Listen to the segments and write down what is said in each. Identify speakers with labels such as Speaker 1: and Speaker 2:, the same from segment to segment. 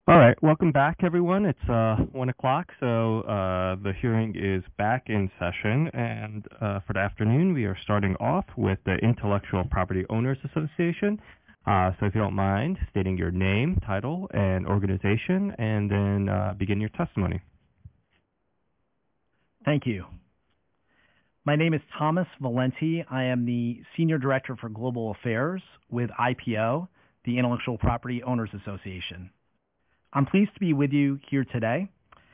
Speaker 1: All right, welcome back, everyone. It's 1 o'clock, so the hearing is back in session. And for the afternoon, we are starting off with the Intellectual Property Owners Association. So if you don't mind stating your name, title, and organization, and then begin your testimony.
Speaker 2: Thank you. My name is Thomas Valenti. I am the Senior Director for Global Affairs with IPO, the Intellectual Property Owners Association. I'm pleased to be with you here today.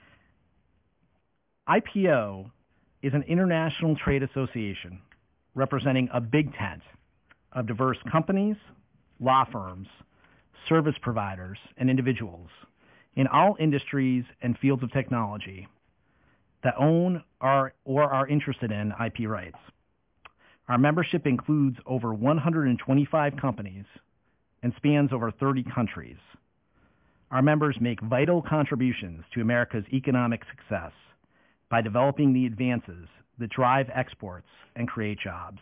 Speaker 2: IPO is an international trade association representing a big tent of diverse companies, law firms, service providers, and individuals in all industries and fields of technology that own or are interested in IP rights. Our membership includes over 125 companies and spans over 30 countries. Our members make vital contributions to America's economic success by developing the advances that drive exports and create jobs.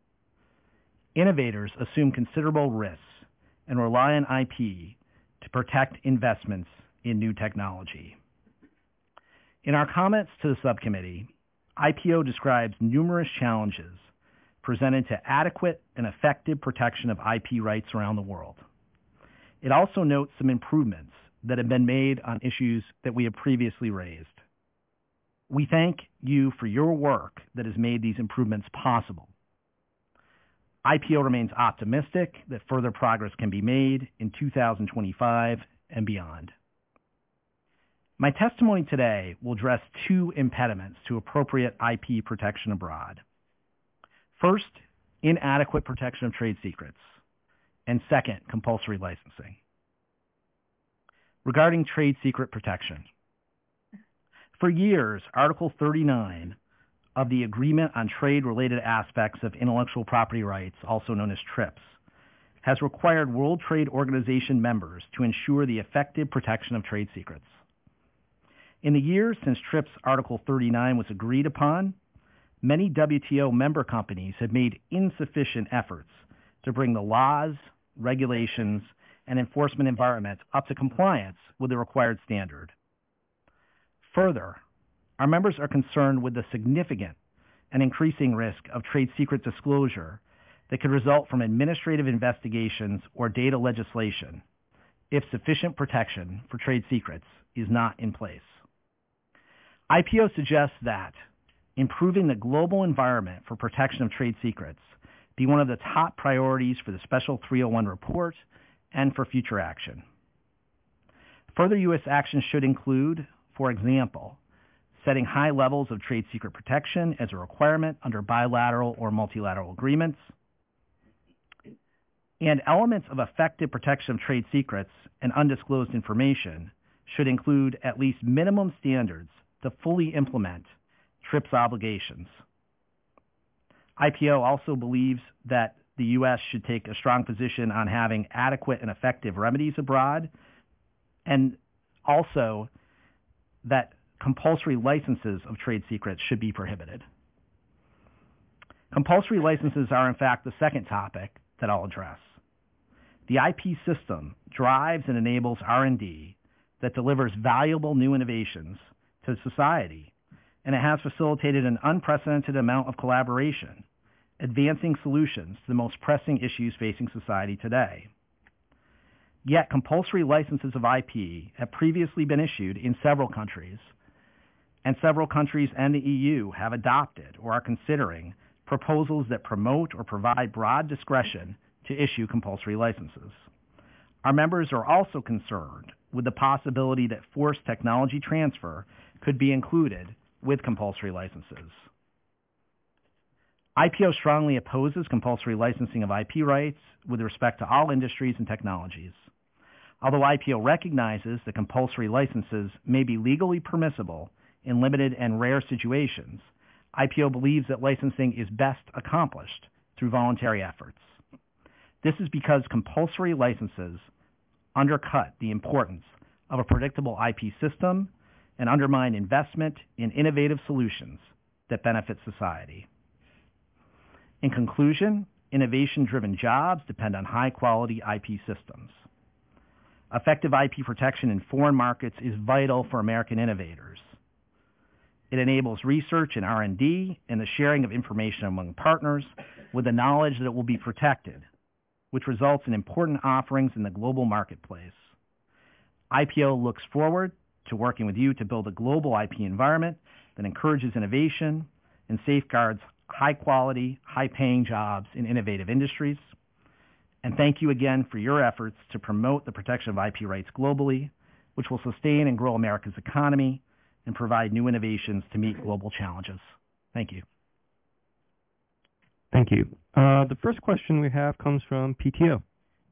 Speaker 2: Innovators assume considerable risks and rely on IP to protect investments in new technology. In our comments to the subcommittee, IPO describes numerous challenges presented to adequate and effective protection of IP rights around the world. It also notes some improvements that have been made on issues that we have previously raised. We thank you for your work that has made these improvements possible. IPO remains optimistic that further progress can be made in 2025 and beyond. My testimony today will address two impediments to appropriate IP protection abroad. First, inadequate protection of trade secrets, and second, compulsory licensing. Regarding trade secret protection, for years, Article 39 of the Agreement on Trade-Related Aspects of Intellectual Property Rights, also known as TRIPS, has required World Trade Organization members to ensure the effective protection of trade secrets. In the years since TRIPS Article 39 was agreed upon, many WTO member companies have made insufficient efforts to bring the laws, regulations, and enforcement environment up to compliance with the required standard. Further, our members are concerned with the significant and increasing risk of trade secret disclosure that could result from administrative investigations or data legislation if sufficient protection for trade secrets is not in place. IPO suggests that improving the global environment for protection of trade secrets be one of the top priorities for the Special 301 report and for future action. Further U.S. action should include, for example, setting high levels of trade secret protection as a requirement under bilateral or multilateral agreements, and elements of effective protection of trade secrets and undisclosed information should include at least minimum standards to fully implement TRIPS obligations. IPO also believes that the U.S. should take a strong position on having adequate and effective remedies abroad, and also that compulsory licenses of trade secrets should be prohibited. Compulsory licenses are, in fact, the second topic that I'll address. The IP system drives and enables R&D that delivers valuable new innovations to society, and it has facilitated an unprecedented amount of collaboration, advancing solutions to the most pressing issues facing society today. Yet compulsory licenses of IP have previously been issued in several countries, and several countries and the EU have adopted or are considering proposals that promote or provide broad discretion to issue compulsory licenses. Our members are also concerned with the possibility that forced technology transfer could be included with compulsory licenses. IPO strongly opposes compulsory licensing of IP rights with respect to all industries and technologies. Although IPO recognizes that compulsory licenses may be legally permissible in limited and rare situations, IPO believes that licensing is best accomplished through voluntary efforts. This is because compulsory licenses undercut the importance of a predictable IP system and undermine investment in innovative solutions that benefit society. In conclusion, innovation-driven jobs depend on high-quality IP systems. Effective IP protection in foreign markets is vital for American innovators. It enables research and R&D and the sharing of information among partners with the knowledge that it will be protected, which results in important offerings in the global marketplace. IPO looks forward to working with you to build a global IP environment that encourages innovation and safeguards high-quality, high-paying jobs in innovative industries. And thank you again for your efforts to promote the protection of IP rights globally, which will sustain and grow America's economy and provide new innovations to meet global challenges. Thank you.
Speaker 1: Thank you. The first question we have comes from PTO.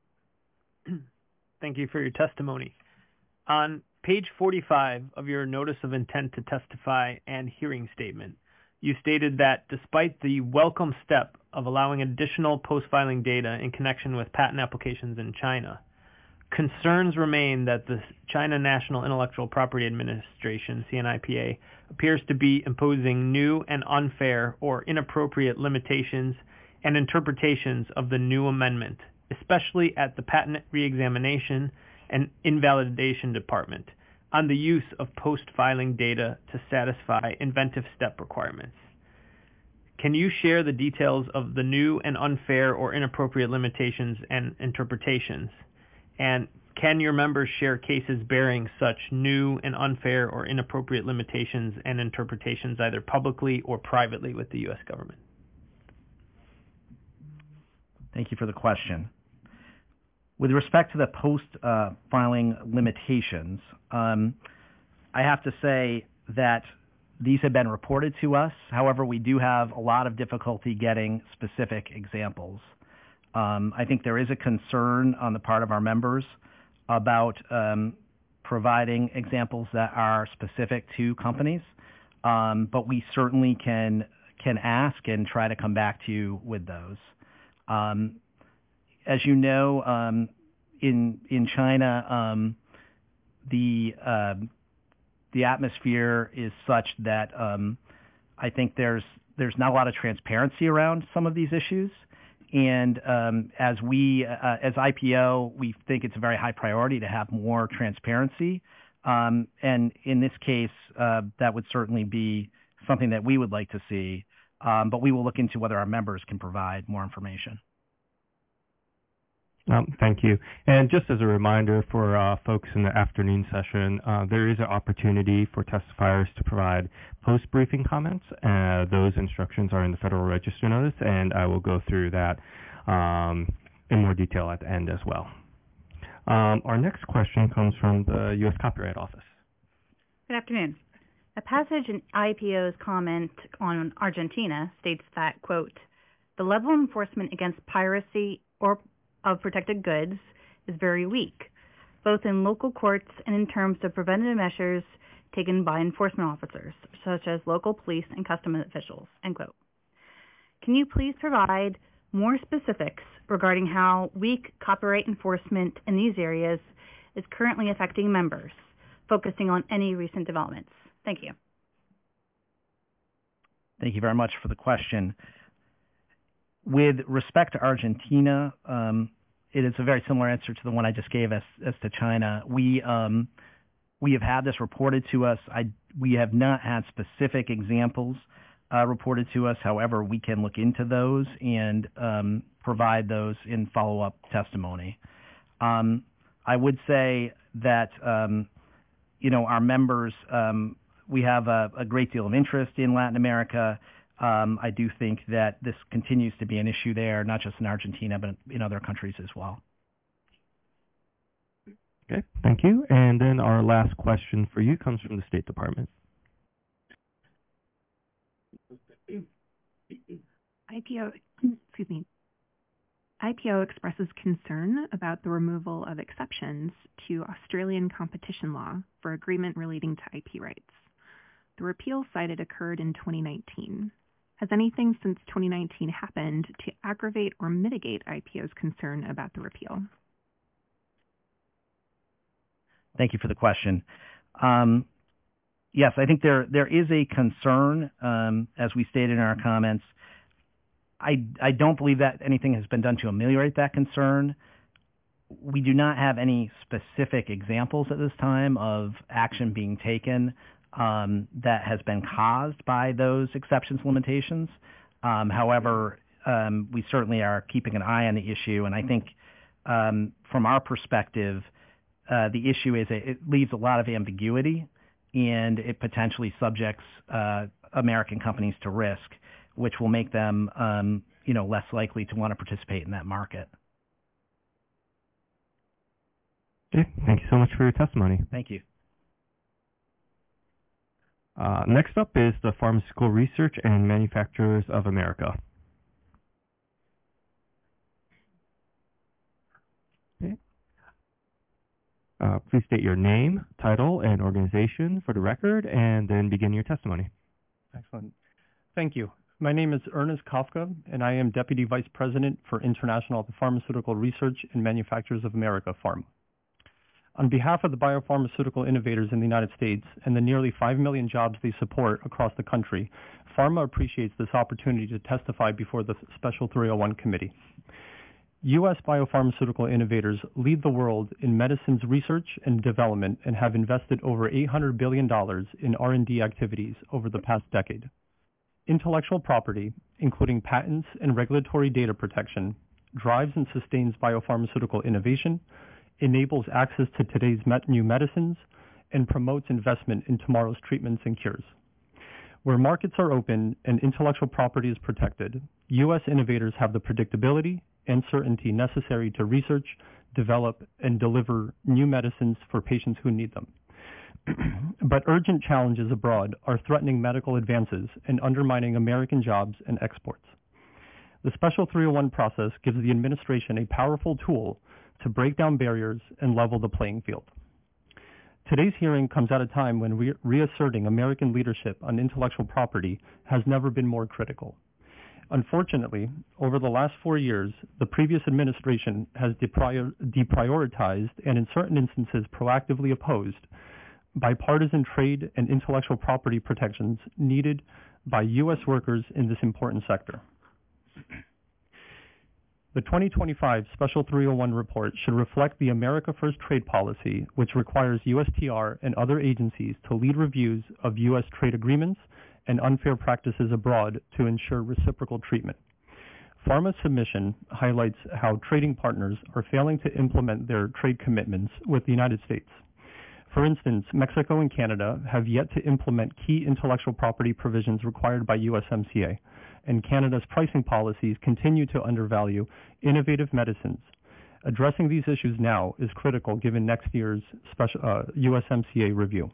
Speaker 3: Thank you for your testimony. On page 45 of your Notice of Intent to Testify and Hearing Statement, you stated that despite the welcome step of allowing additional post-filing data in connection with patent applications in China, concerns remain that the China National Intellectual Property Administration, CNIPA, appears to be imposing new and unfair or inappropriate limitations and interpretations of the new amendment, especially at the Patent Reexamination and Invalidation Department, on the use of post-filing data to satisfy inventive step requirements. Can you share the details of the new and unfair or inappropriate limitations and interpretations? And can your members share cases bearing such new and unfair or inappropriate limitations and interpretations either publicly or privately with the U.S. government?
Speaker 2: Thank you for the question. With respect to the post-filing limitations, I have to say that these have been reported to us. However, we do have a lot of difficulty getting specific examples. I think there is a concern on the part of our members about providing examples that are specific to companies, but we certainly can ask and try to come back to you with those. As you know, in China, the atmosphere is such that I think there's not a lot of transparency around some of these issues. And as IPO, we think it's a very high priority to have more transparency. And in this case, that would certainly be something that we would like to see. But we will look into whether our members can provide more information.
Speaker 1: Thank you. And just as a reminder for folks in the afternoon session, there is an opportunity for testifiers to provide post-briefing comments. Those instructions are in the Federal Register notice, and I will go through that in more detail at the end as well. Our next question comes from the U.S. Copyright Office.
Speaker 4: Good afternoon. A passage in IPO's comment on Argentina states that, quote, the level of enforcement against piracy or of protected goods is very weak, both in local courts and in terms of preventative measures taken by enforcement officers, such as local police and customs officials, end quote. Can you please provide more specifics regarding how weak copyright enforcement in these areas is currently affecting members, focusing on any recent developments? Thank you.
Speaker 2: Thank you very much for the question. With respect to Argentina, it is a very similar answer to the one I just gave as to China. We have had this reported to us. We have not had specific examples reported to us. However, we can look into those and provide those in follow-up testimony. I would say that our members, we have a great deal of interest in Latin America. I do think that this continues to be an issue there, not just in Argentina, but in other countries as well.
Speaker 1: Okay, thank you. And then our last question for you comes from the State Department.
Speaker 5: IPO expresses concern about the removal of exceptions to Australian competition law for agreement relating to IP rights. The repeal cited occurred in 2019. Has anything since 2019 happened to aggravate or mitigate IPO's concern about the repeal?
Speaker 2: Thank you for the question. Yes, I think there is a concern, as we stated in our comments. I don't believe that anything has been done to ameliorate that concern. We do not have any specific examples at this time of action being taken that has been caused by those exceptions limitations. However, we certainly are keeping an eye on the issue, and I think from our perspective, the issue is it leaves a lot of ambiguity, and it potentially subjects American companies to risk, which will make them less likely to want to participate in that market.
Speaker 1: Okay, thank you so much for your testimony.
Speaker 2: Thank you.
Speaker 1: Next up is the Pharmaceutical Research and Manufacturers of America. Okay. Please state your name, title, and organization for the record, and then begin your testimony.
Speaker 6: Excellent. Thank you. My name is Ernest Kafka, and I am Deputy Vice President for International at the Pharmaceutical Research and Manufacturers of America, PhRMA. On behalf of the biopharmaceutical innovators in the United States and the nearly 5 million jobs they support across the country, PhRMA appreciates this opportunity to testify before the Special 301 Committee. U.S. biopharmaceutical innovators lead the world in medicines research and development and have invested over $800 billion in R&D activities over the past decade. Intellectual property, including patents and regulatory data protection, drives and sustains biopharmaceutical innovation, enables access to today's new medicines, and promotes investment in tomorrow's treatments and cures. Where markets are open and intellectual property is protected, U.S. innovators have the predictability and certainty necessary to research, develop, and deliver new medicines for patients who need them. But urgent challenges abroad are threatening medical advances and undermining American jobs and exports. The Special 301 process gives the administration a powerful tool to break down barriers and level the playing field. Today's hearing comes at a time when reasserting American leadership on intellectual property has never been more critical. Unfortunately, over the last 4 years, the previous administration has deprioritized and in certain instances proactively opposed bipartisan trade and intellectual property protections needed by U.S. workers in this important sector. The 2025 Special 301 report should reflect the America First trade policy, which requires USTR and other agencies to lead reviews of U.S. trade agreements and unfair practices abroad to ensure reciprocal treatment. PhRMA's submission highlights how trading partners are failing to implement their trade commitments with the United States. For instance, Mexico and Canada have yet to implement key intellectual property provisions required by USMCA, and Canada's pricing policies continue to undervalue innovative medicines. Addressing these issues now is critical given next year's USMCA review.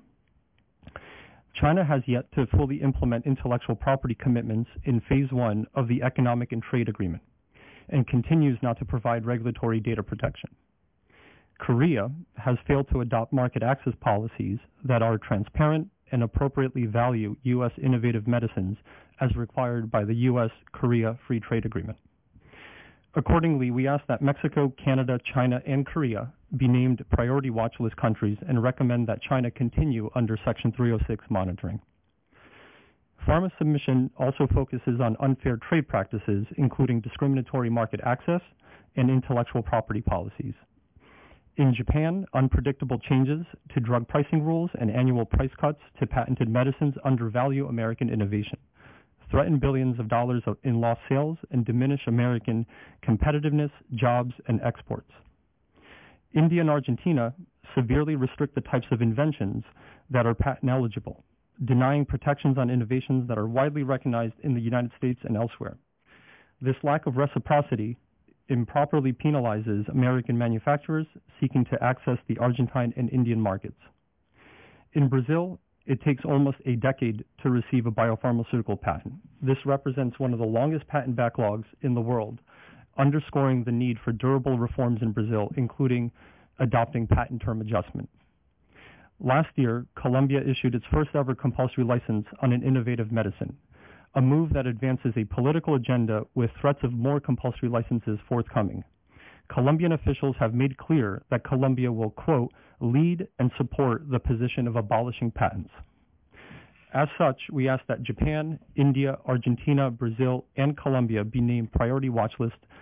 Speaker 6: China has yet to fully implement intellectual property commitments in Phase 1 of the Economic and Trade Agreement and continues not to provide regulatory data protection. Korea has failed to adopt market access policies that are transparent and appropriately value U.S. innovative medicines as required by the U.S.-Korea Free Trade Agreement. Accordingly, we ask that Mexico, Canada, China, and Korea be named priority watch list countries and recommend that China continue under Section 306 monitoring. PhRMA's submission also focuses on unfair trade practices, including discriminatory market access and intellectual property policies. In Japan, unpredictable changes to drug pricing rules and annual price cuts to patented medicines undervalue American innovation, threaten billions of dollars in lost sales, and diminish American competitiveness, jobs, and exports. India and Argentina severely restrict the types of inventions that are patent eligible, denying protections on innovations that are widely recognized in the United States and elsewhere. This lack of reciprocity improperly penalizes American manufacturers seeking to access the Argentine and Indian markets. In Brazil, it takes almost a decade to receive a biopharmaceutical patent. This represents one of the longest patent backlogs in the world, underscoring the need for durable reforms in Brazil, including adopting patent term adjustment. Last year, Colombia issued its first ever compulsory license on an innovative medicine, a move that advances a political agenda with threats of more compulsory licenses forthcoming. Colombian officials have made clear that Colombia will, quote, lead and support the position of abolishing patents. As such, we ask that Japan, India, Argentina, Brazil, and Colombia be named priority watch list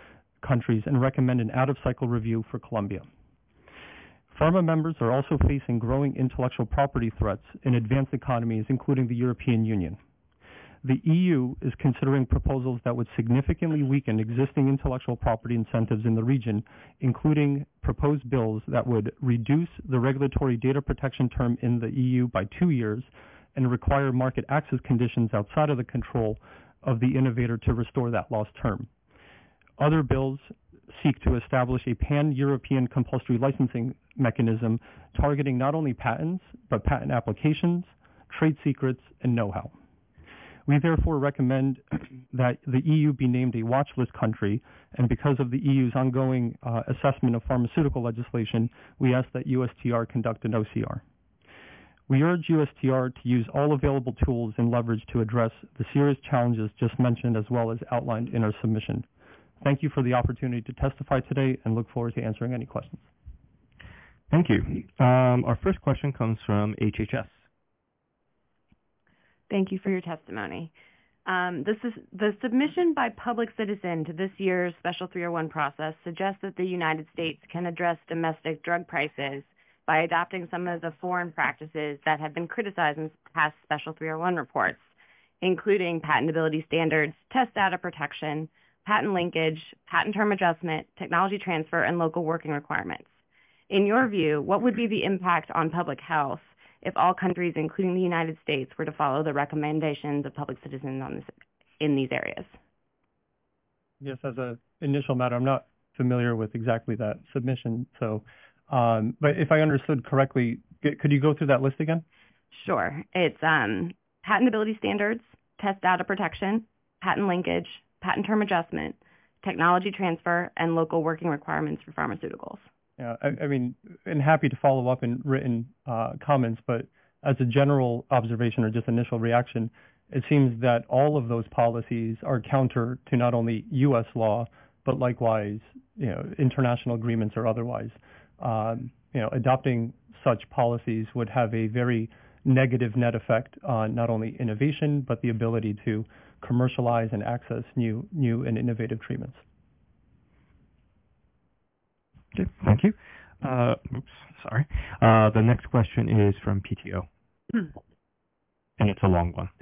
Speaker 6: countries and recommend an out-of-cycle review for Colombia. PhRMA members are also facing growing intellectual property threats in advanced economies, including the European Union. The EU is considering proposals that would significantly weaken existing intellectual property incentives in the region, including proposed bills that would reduce the regulatory data protection term in the EU by 2 years and require market access conditions outside of the control of the innovator to restore that lost term. Other bills seek to establish a pan-European compulsory licensing mechanism targeting not only patents, but patent applications, trade secrets, and know-how. We therefore recommend that the EU be named a watch list country, and because of the EU's ongoing assessment of pharmaceutical legislation, we ask that USTR conduct an OCR. We urge USTR to use all available tools and leverage to address the serious challenges just mentioned as well as outlined in our submission. Thank you for the opportunity to testify today and look forward to answering any questions.
Speaker 1: Thank you. Our first question comes from HHS.
Speaker 7: Thank you for your testimony. The submission by Public Citizen to this year's Special 301 process suggests that the United States can address domestic drug prices by adopting some of the foreign practices that have been criticized in past Special 301 reports, including patentability standards, test data protection, patent linkage, patent term adjustment, technology transfer, and local working requirements. In your view, what would be the impact on public health if all countries, including the United States, were to follow the recommendations of Public Citizen in these areas?
Speaker 6: Yes, as an initial matter, I'm not familiar with exactly that submission. So, but if I understood correctly, could you go through that list again?
Speaker 7: Sure. It's patentability standards, test data protection, patent linkage, patent term adjustment, technology transfer, and local working requirements for pharmaceuticals.
Speaker 6: Yeah, I mean, and happy to follow up in written comments, but as a general observation or just initial reaction, it seems that all of those policies are counter to not only U.S. law, but likewise, international agreements or otherwise. Adopting such policies would have a very negative net effect on not only innovation, but the ability to commercialize and access new and innovative treatments.
Speaker 1: Okay, thank you. Sorry. The next question is from PTO. And it's a long one.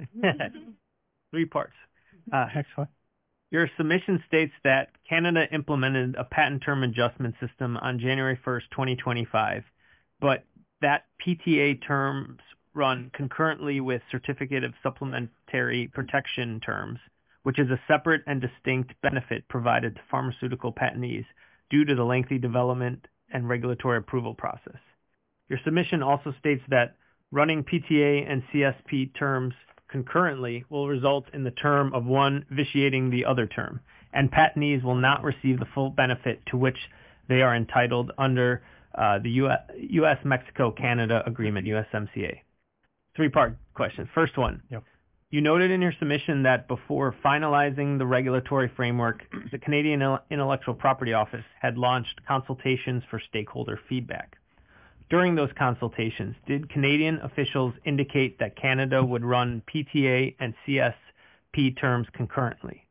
Speaker 3: 3 parts.
Speaker 6: Excellent.
Speaker 3: Your submission states that Canada implemented a patent term adjustment system on January 1st, 2025, but that PTA terms run concurrently with Certificate of Supplementary Protection terms, which is a separate and distinct benefit provided to pharmaceutical patentees due to the lengthy development and regulatory approval process. Your submission also states that running PTA and CSP terms concurrently will result in the term of one vitiating the other term, and patentees will not receive the full benefit to which they are entitled under the U.S.-Mexico-Canada Agreement, USMCA. 3-part question. First one.
Speaker 6: Yep.
Speaker 3: You noted in your submission that before finalizing the regulatory framework, the Canadian Intellectual Property Office had launched consultations for stakeholder feedback. During those consultations, did Canadian officials indicate that Canada would run PTA and CSP terms concurrently?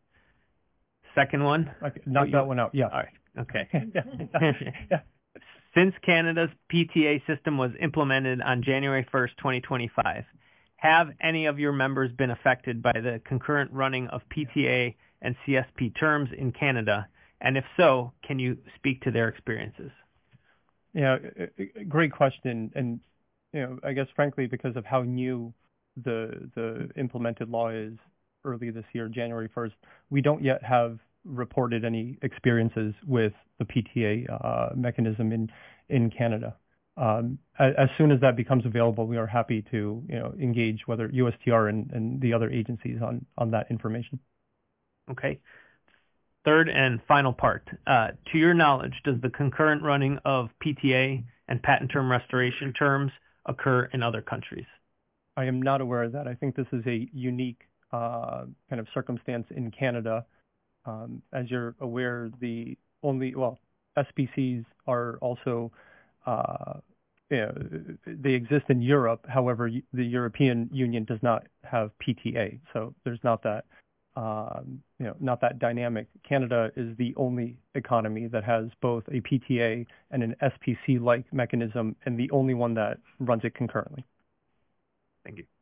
Speaker 3: Second one.
Speaker 6: Okay, knock that one out. Yeah.
Speaker 3: All right. Okay.
Speaker 6: Yeah.
Speaker 3: Since Canada's PTA system was implemented on January 1st, 2025, have any of your members been affected by the concurrent running of PTA and CSP terms in Canada? And if so, can you speak to their experiences?
Speaker 6: Yeah, great question. And, I guess frankly, because of how new the implemented law is early this year, January 1st, we don't yet have reported any experiences with the PTA mechanism in Canada. As soon as that becomes available, we are happy to engage whether USTR and the other agencies on that information.
Speaker 3: Okay. Third and final part. To your knowledge, does the concurrent running of PTA and patent term restoration terms occur in other countries?
Speaker 6: I am not aware of that. I think this is a unique kind of circumstance in Canada. As you're aware, SPCs are also they exist in Europe. However, the European Union does not have PTA, so there's not that not that dynamic. Canada is the only economy that has both a PTA and an SPC-like mechanism, and the only one that runs it concurrently.
Speaker 3: Thank you.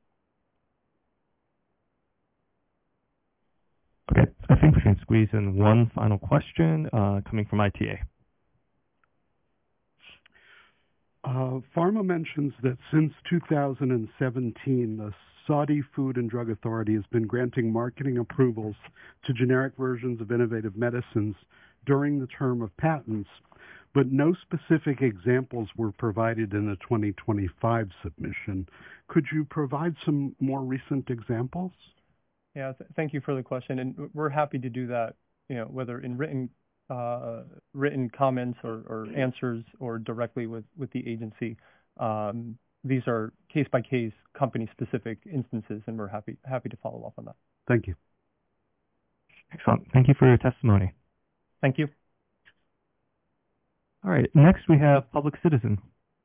Speaker 1: Okay, I think we can squeeze in one final question coming from ITA.
Speaker 8: Pharma mentions that since 2017, the Saudi Food and Drug Authority has been granting marketing approvals to generic versions of innovative medicines during the term of patents, but no specific examples were provided in the 2025 submission. Could you provide some more recent examples?
Speaker 6: Yeah, thank you for the question, and we're happy to do that, whether in written comments or answers or directly with the agency. These are case-by-case, company-specific instances, and we're happy to follow up on that.
Speaker 8: Thank you.
Speaker 1: Excellent. Thank you for your testimony.
Speaker 6: Thank you.
Speaker 1: All right. Next, we have Public Citizen.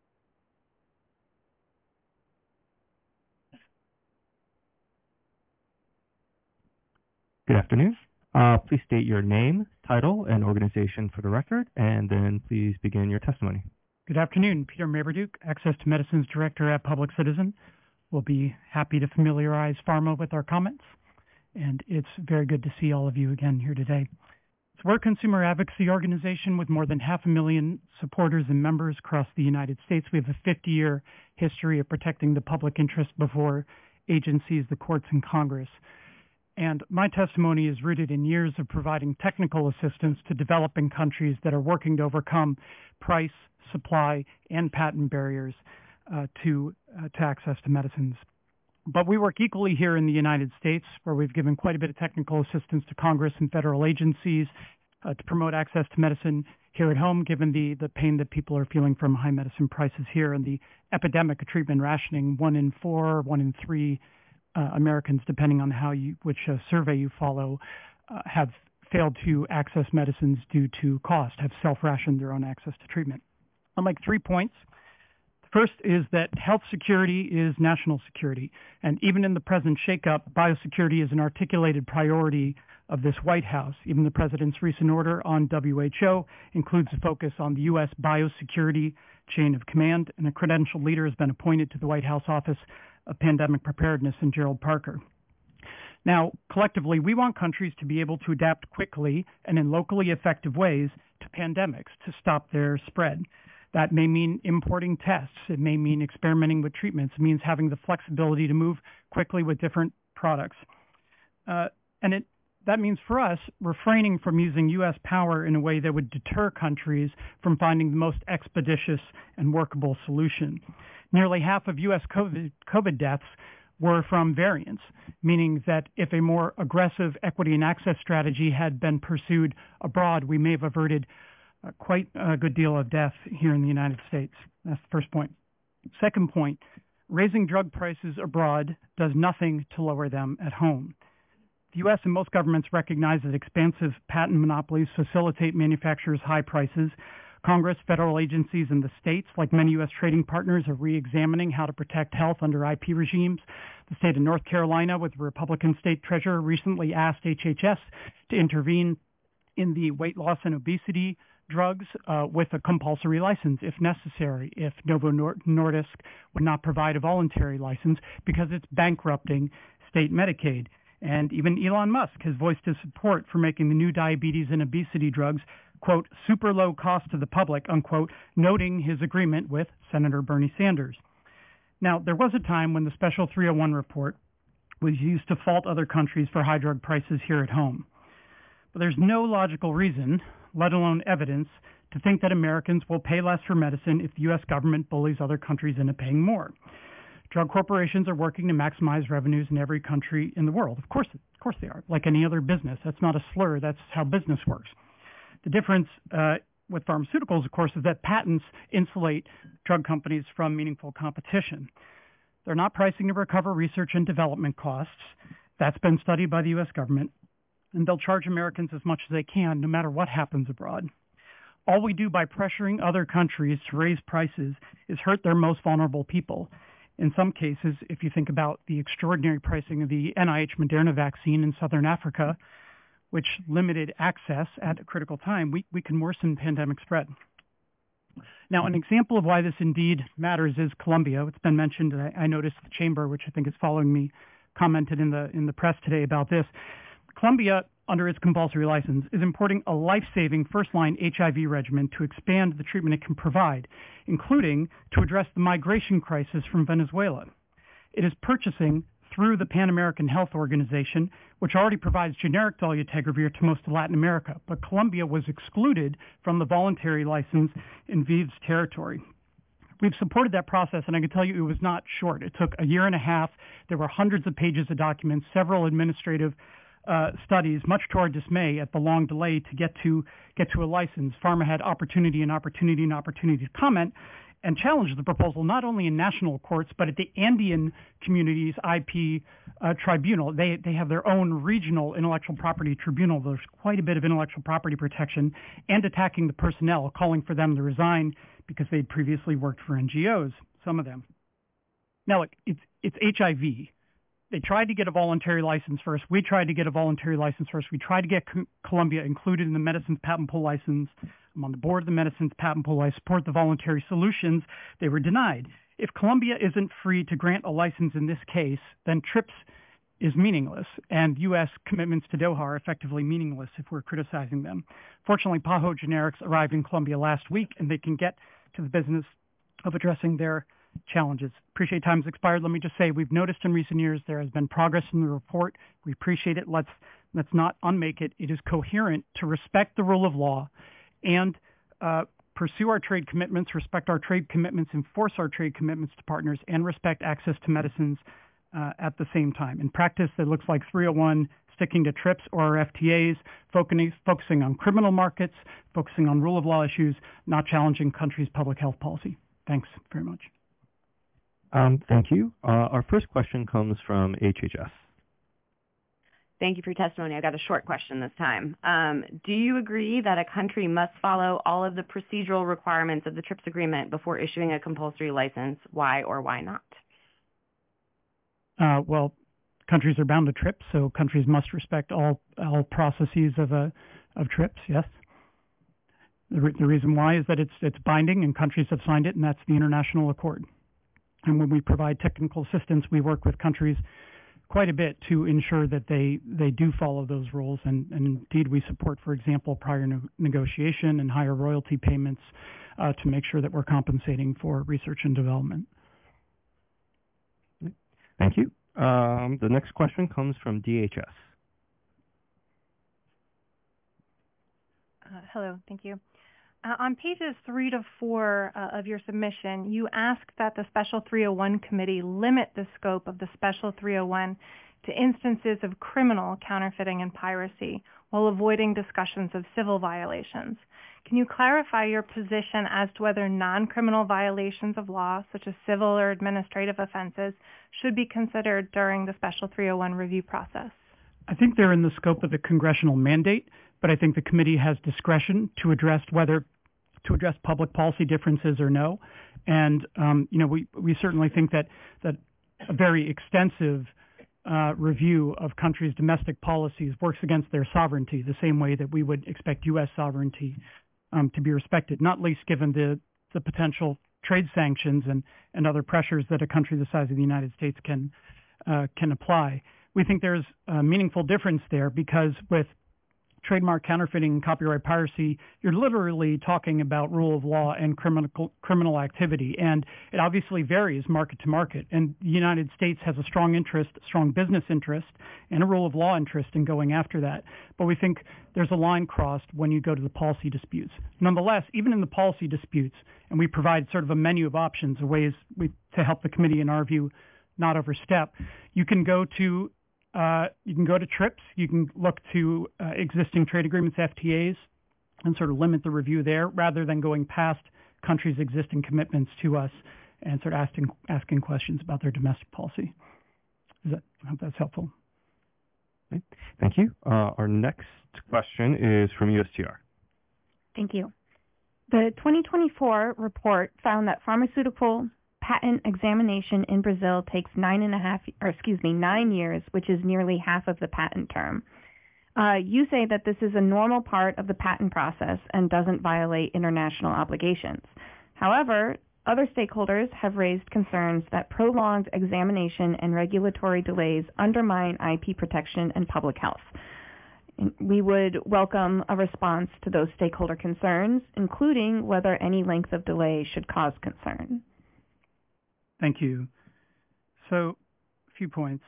Speaker 1: Good afternoon. Please state your name, title, and organization for the record, and then please begin your testimony.
Speaker 9: Good afternoon. Peter Maberduke, Access to Medicines Director at Public Citizen. We'll be happy to familiarize pharma with our comments, and it's very good to see all of you again here today. So we're a consumer advocacy organization with more than 500,000 supporters and members across the United States. We have a 50-year history of protecting the public interest before agencies, the courts, and Congress. And my testimony is rooted in years of providing technical assistance to developing countries that are working to overcome price, supply, and patent barriers to access to medicines. But we work equally here in the United States, where we've given quite a bit of technical assistance to Congress and federal agencies to promote access to medicine here at home, given the pain that people are feeling from high medicine prices here and the epidemic of treatment rationing. 1 in 4, 1 in 3 Americans, depending on which survey you follow, have failed to access medicines due to cost, have self-rationed their own access to treatment. I'll make 3 points. The first is that health security is national security, and even in the present shakeup, biosecurity is an articulated priority of this White House. Even the president's recent order on WHO includes a focus on the U.S. biosecurity chain of command, and a credentialed leader has been appointed to the White House Office of Pandemic Preparedness in Gerald Parker. Now, collectively, we want countries to be able to adapt quickly and in locally effective ways to pandemics to stop their spread. That may mean importing tests. It may mean experimenting with treatments. It means having the flexibility to move quickly with different products. That means for us, refraining from using U.S. power in a way that would deter countries from finding the most expeditious and workable solution. Nearly half of U.S. COVID deaths were from variants, meaning that if a more aggressive equity and access strategy had been pursued abroad, we may have averted quite a good deal of death here in the United States. That's the first point. Second point, raising drug prices abroad does nothing to lower them at home. The U.S. and most governments recognize that expansive patent monopolies facilitate manufacturers' high prices. Congress, federal agencies, and the states, like many U.S. trading partners, are re-examining how to protect health under IP regimes. The state of North Carolina, with the Republican state treasurer, recently asked HHS to intervene in the weight loss and obesity drugs with a compulsory license if necessary, if Novo Nordisk would not provide a voluntary license because it's bankrupting state Medicaid. And even Elon Musk has voiced his support for making the new diabetes and obesity drugs, quote, super low cost to the public, unquote, noting his agreement with Senator Bernie Sanders. Now, there was a time when the Special 301 report was used to fault other countries for high drug prices here at home. But there's no logical reason, let alone evidence, to think that Americans will pay less for medicine if the U.S. government bullies other countries into paying more. Drug corporations are working to maximize revenues in every country in the world. Of course they are, like any other business. That's not a slur. That's how business works. The difference with pharmaceuticals, of course, is that patents insulate drug companies from meaningful competition. They're not pricing to recover research and development costs. That's been studied by the U.S. government. And they'll charge Americans as much as they can, no matter what happens abroad. All we do by pressuring other countries to raise prices is hurt their most vulnerable people. In some cases, if you think about the extraordinary pricing of the NIH Moderna vaccine in southern Africa, which limited access at a critical time, we can worsen pandemic spread. Now, an example of why this indeed matters is Colombia. It's been mentioned. I noticed the chamber, which I think is following me, commented in the press today about this. Colombia, under its compulsory license, is importing a life-saving first-line HIV regimen to expand the treatment it can provide, including to address the migration crisis from Venezuela. It is purchasing through the Pan American Health Organization, which already provides generic dolutegravir to most of Latin America, but Colombia was excluded from the voluntary license in ViV's territory. We've supported that process, and I can tell you it was not short. It took a year and a half. There were hundreds of pages of documents, several administrative studies, much to our dismay at the long delay to get to a license. Pharma had opportunity to comment and challenge the proposal not only in national courts but at the Andean Community's IP tribunal. They have their own regional intellectual property tribunal. There's quite a bit of intellectual property protection, and attacking the personnel, calling for them to resign because they'd previously worked for NGOs, some of them. Now, look, it's HIV. They tried to get a voluntary license first. We tried to get a voluntary license first. We tried to get Colombia included in the Medicines Patent Pool license. I'm on the board of the Medicines Patent Pool. I support the voluntary solutions. They were denied. If Colombia isn't free to grant a license in this case, then TRIPS is meaningless, and U.S. commitments to Doha are effectively meaningless if we're criticizing them. Fortunately, Pajo Generics arrived in Colombia last week, and they can get to the business of addressing their challenges. Appreciate time's expired. Let me just say we've noticed in recent years there has been progress in the report. We appreciate it. Let's not unmake it. It is coherent to respect the rule of law and pursue our trade commitments, respect our trade commitments, enforce our trade commitments to partners, and respect access to medicines at the same time. In practice, it looks like 301 sticking to TRIPS or our FTAs, focusing on criminal markets, focusing on rule of law issues, not challenging countries' public health policy. Thanks very much.
Speaker 1: Thank you. Our first question comes from HHS.
Speaker 7: Thank you for your testimony. I got a short question this time. Do you agree that a country must follow all of the procedural requirements of the TRIPS agreement before issuing a compulsory license? Why or why not?
Speaker 9: Well, countries are bound to TRIPS, so countries must respect all processes of TRIPS, yes. The reason why is that it's binding and countries have signed it, and that's the international accord. And when we provide technical assistance, we work with countries quite a bit to ensure that they do follow those rules. And indeed, we support, for example, prior negotiation and higher royalty payments to make sure that we're compensating for research and development.
Speaker 1: Thank you. The next question comes from DHS.
Speaker 10: Hello, thank you. On pages 3 to 4 of your submission, you ask that the Special 301 Committee limit the scope of the Special 301 to instances of criminal counterfeiting and piracy while avoiding discussions of civil violations. Can you clarify your position as to whether non-criminal violations of law, such as civil or administrative offenses, should be considered during the Special 301 review process?
Speaker 9: I think they're in the scope of the congressional mandate, but I think the committee has discretion to address whether to address public policy differences or no. And we certainly think that a very extensive review of countries' domestic policies works against their sovereignty, the same way that we would expect U.S. sovereignty to be respected, not least given the potential trade sanctions and other pressures that a country the size of the United States can apply. We think there's a meaningful difference there because with trademark counterfeiting and copyright piracy, you're literally talking about rule of law and criminal activity. And it obviously varies market to market. And the United States has a strong business interest, and a rule of law interest in going after that. But we think there's a line crossed when you go to the policy disputes. Nonetheless, even in the policy disputes, and we provide sort of a menu of options, of ways to help the committee, in our view, not overstep, you can go to TRIPS, you can look to existing trade agreements, FTAs, and sort of limit the review there rather than going past countries' existing commitments to us and sort of asking questions about their domestic policy. I hope that's helpful.
Speaker 1: Okay. Thank you. Our next question is from USTR.
Speaker 10: Thank you. The 2024 report found that pharmaceutical
Speaker 11: patent examination in Brazil takes 9 years, which is nearly half of the patent term. You say that this is a normal part of the patent process and doesn't violate international obligations. However, other stakeholders have raised concerns that prolonged examination and regulatory delays undermine IP protection and public health. We would welcome a response to those stakeholder concerns, including whether any length of delay should cause concern.
Speaker 9: Thank you. So, a few points.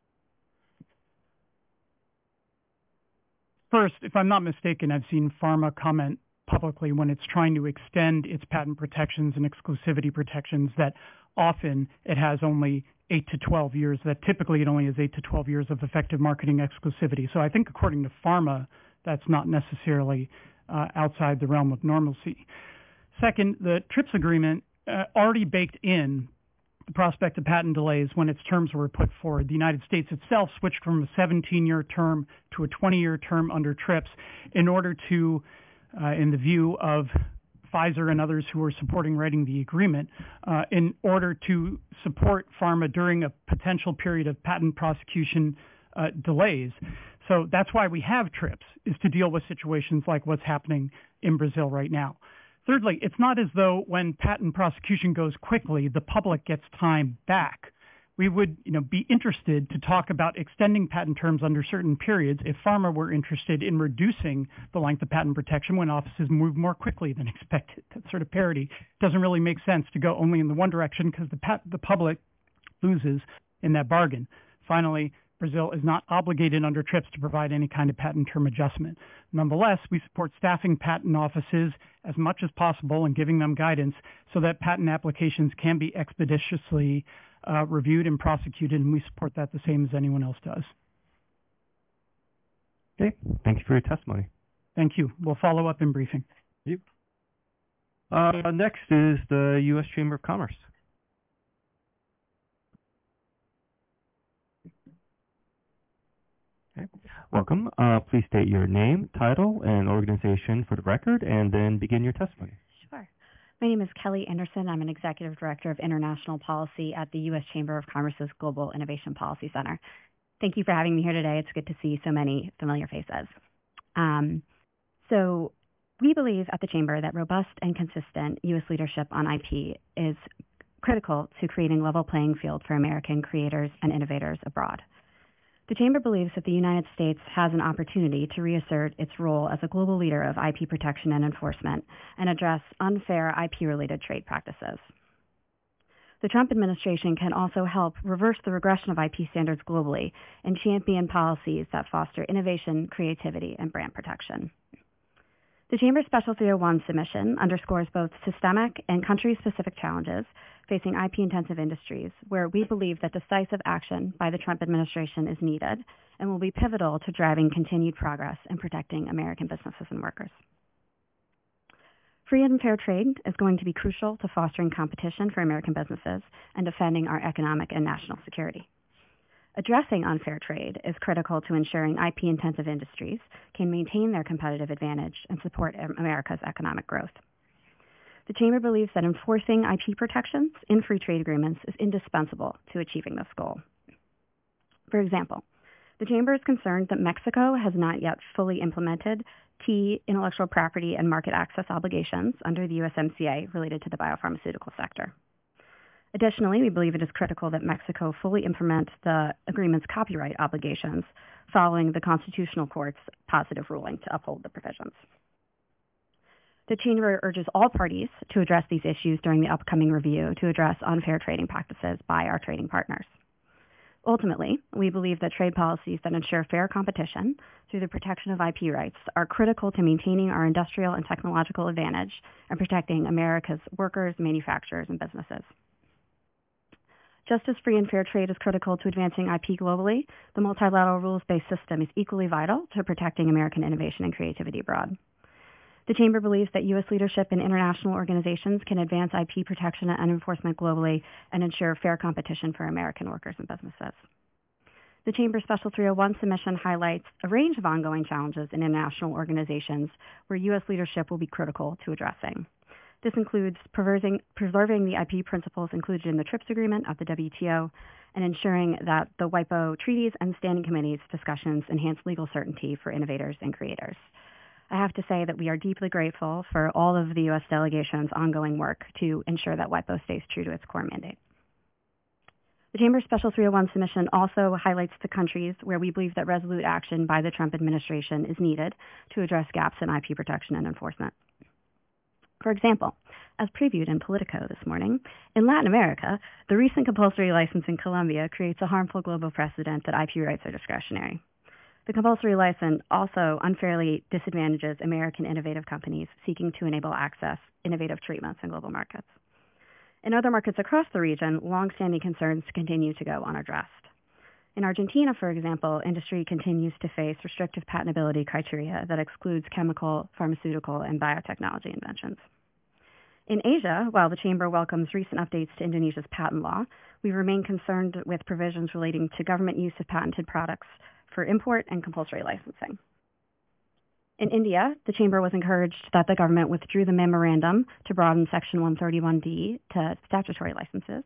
Speaker 9: First, if I'm not mistaken, I've seen pharma comment publicly when it's trying to extend its patent protections and exclusivity protections that often it has only 8 to 12 years, that typically it only has 8 to 12 years of effective marketing exclusivity. So I think according to pharma, that's not necessarily outside the realm of normalcy. Second, the TRIPS agreement already baked in the prospect of patent delays when its terms were put forward. The United States itself switched from a 17-year term to a 20-year term under TRIPS in order to, in the view of Pfizer and others who were supporting writing the agreement, in order to support pharma during a potential period of patent prosecution delays. So that's why we have TRIPS, is to deal with situations like what's happening in Brazil right now. Thirdly, it's not as though when patent prosecution goes quickly, the public gets time back. We would, be interested to talk about extending patent terms under certain periods if pharma were interested in reducing the length of patent protection when offices move more quickly than expected. That sort of parity doesn't really make sense to go only in the one direction because the public loses in that bargain. Finally, Brazil is not obligated under TRIPS to provide any kind of patent term adjustment. Nonetheless, we support staffing patent offices as much as possible and giving them guidance so that patent applications can be expeditiously reviewed and prosecuted, and we support that the same as anyone else does.
Speaker 1: Okay, thank you for your testimony.
Speaker 9: Thank you. We'll follow up in briefing.
Speaker 1: Thank you. Next is the U.S. Chamber of Commerce. Okay. Welcome. Please state your name, title, and organization for the record, and then begin your testimony.
Speaker 12: Sure. My name is Kelly Anderson. I'm an Executive Director of International Policy at the U.S. Chamber of Commerce's Global Innovation Policy Center. Thank you for having me here today. It's good to see so many familiar faces. So we believe at the Chamber that robust and consistent U.S. leadership on IP is critical to creating level playing field for American creators and innovators abroad. The Chamber believes that the United States has an opportunity to reassert its role as a global leader of IP protection and enforcement and address unfair IP-related trade practices. The Trump administration can also help reverse the regression of IP standards globally and champion policies that foster innovation, creativity, and brand protection. The Chamber's Special 301 submission underscores both systemic and country-specific challenges facing IP-intensive industries, where we believe that decisive action by the Trump administration is needed and will be pivotal to driving continued progress in protecting American businesses and workers. Free and fair trade is going to be crucial to fostering competition for American businesses and defending our economic and national security. Addressing unfair trade is critical to ensuring IP-intensive industries can maintain their competitive advantage and support America's economic growth. The Chamber believes that enforcing IP protections in free trade agreements is indispensable to achieving this goal. For example, the Chamber is concerned that Mexico has not yet fully implemented key intellectual property and market access obligations under the USMCA related to the biopharmaceutical sector. Additionally, we believe it is critical that Mexico fully implement the agreement's copyright obligations following the Constitutional Court's positive ruling to uphold the provisions. The Chamber urges all parties to address these issues during the upcoming review to address unfair trading practices by our trading partners. Ultimately, we believe that trade policies that ensure fair competition through the protection of IP rights are critical to maintaining our industrial and technological advantage and protecting America's workers, manufacturers, and businesses. Just as free and fair trade is critical to advancing IP globally, the multilateral rules-based system is equally vital to protecting American innovation and creativity abroad. The Chamber believes that U.S. leadership in international organizations can advance IP protection and enforcement globally and ensure fair competition for American workers and businesses. The Chamber's Special 301 submission highlights a range of ongoing challenges in international organizations where U.S. leadership will be critical to addressing. This includes preserving the IP principles included in the TRIPS agreement of the WTO and ensuring that the WIPO treaties and standing committees discussions enhance legal certainty for innovators and creators. I have to say that we are deeply grateful for all of the U.S. delegation's ongoing work to ensure that WIPO stays true to its core mandate. The Chamber's Special 301 submission also highlights the countries where we believe that resolute action by the Trump administration is needed to address gaps in IP protection and enforcement. For example, as previewed in Politico this morning, in Latin America, the recent compulsory license in Colombia creates a harmful global precedent that IP rights are discretionary. The compulsory license also unfairly disadvantages American innovative companies seeking to enable access innovative treatments in global markets. In other markets across the region, long-standing concerns continue to go unaddressed. In Argentina, for example, industry continues to face restrictive patentability criteria that excludes chemical, pharmaceutical, and biotechnology inventions. In Asia, while the Chamber welcomes recent updates to Indonesia's patent law, we remain concerned with provisions relating to government use of patented products for import and compulsory licensing. In India, the Chamber was encouraged that the government withdrew the memorandum to broaden Section 131D to statutory licenses.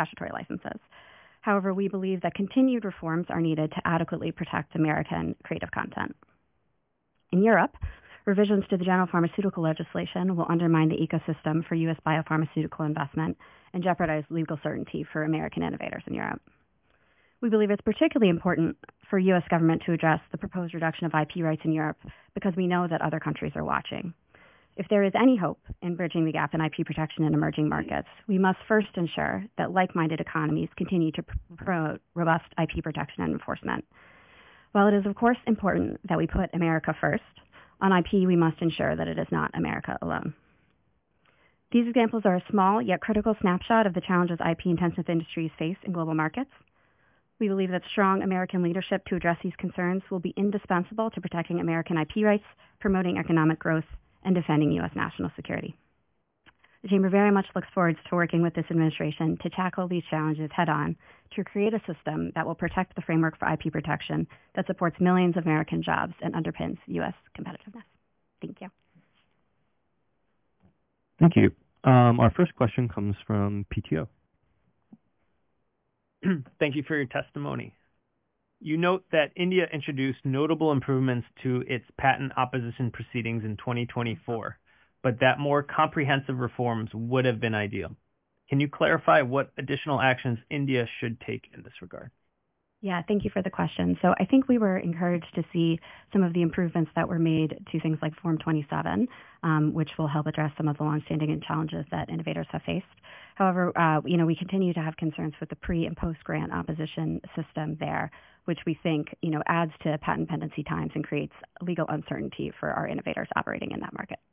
Speaker 12: However, we believe that continued reforms are needed to adequately protect American creative content. In Europe, revisions to the general pharmaceutical legislation will undermine the ecosystem for U.S. biopharmaceutical investment and jeopardize legal certainty for American innovators in Europe. We believe it's particularly important for U.S. government to address the proposed reduction of IP rights in Europe because we know that other countries are watching. If there is any hope in bridging the gap in IP protection in emerging markets, we must first ensure that like-minded economies continue to promote robust IP protection and enforcement. While it is, of course, important that we put America first, on IP we must ensure that it is not America alone. These examples are a small yet critical snapshot of the challenges IP-intensive industries face in global markets. We believe that strong American leadership to address these concerns will be indispensable to protecting American IP rights, promoting economic growth, and defending U.S. national security. The Chamber very much looks forward to working with this administration to tackle these challenges head-on to create a system that will protect the framework for IP protection that supports millions of American jobs and underpins U.S. competitiveness. Thank you.
Speaker 1: Thank you. Our first question comes from PTO.
Speaker 3: Thank you for your testimony. You note that India introduced notable improvements to its patent opposition proceedings in 2024, but that more comprehensive reforms would have been ideal. Can you clarify what additional actions India should take in this regard?
Speaker 12: Yeah, thank you for the question. So I think we were encouraged to see some of the improvements that were made to things like Form 27, which will help address some of the longstanding challenges that innovators have faced. However, we continue to have concerns with the pre- and post-grant opposition system there, which we think, adds to patent pendency times and creates legal uncertainty for our innovators operating in that market.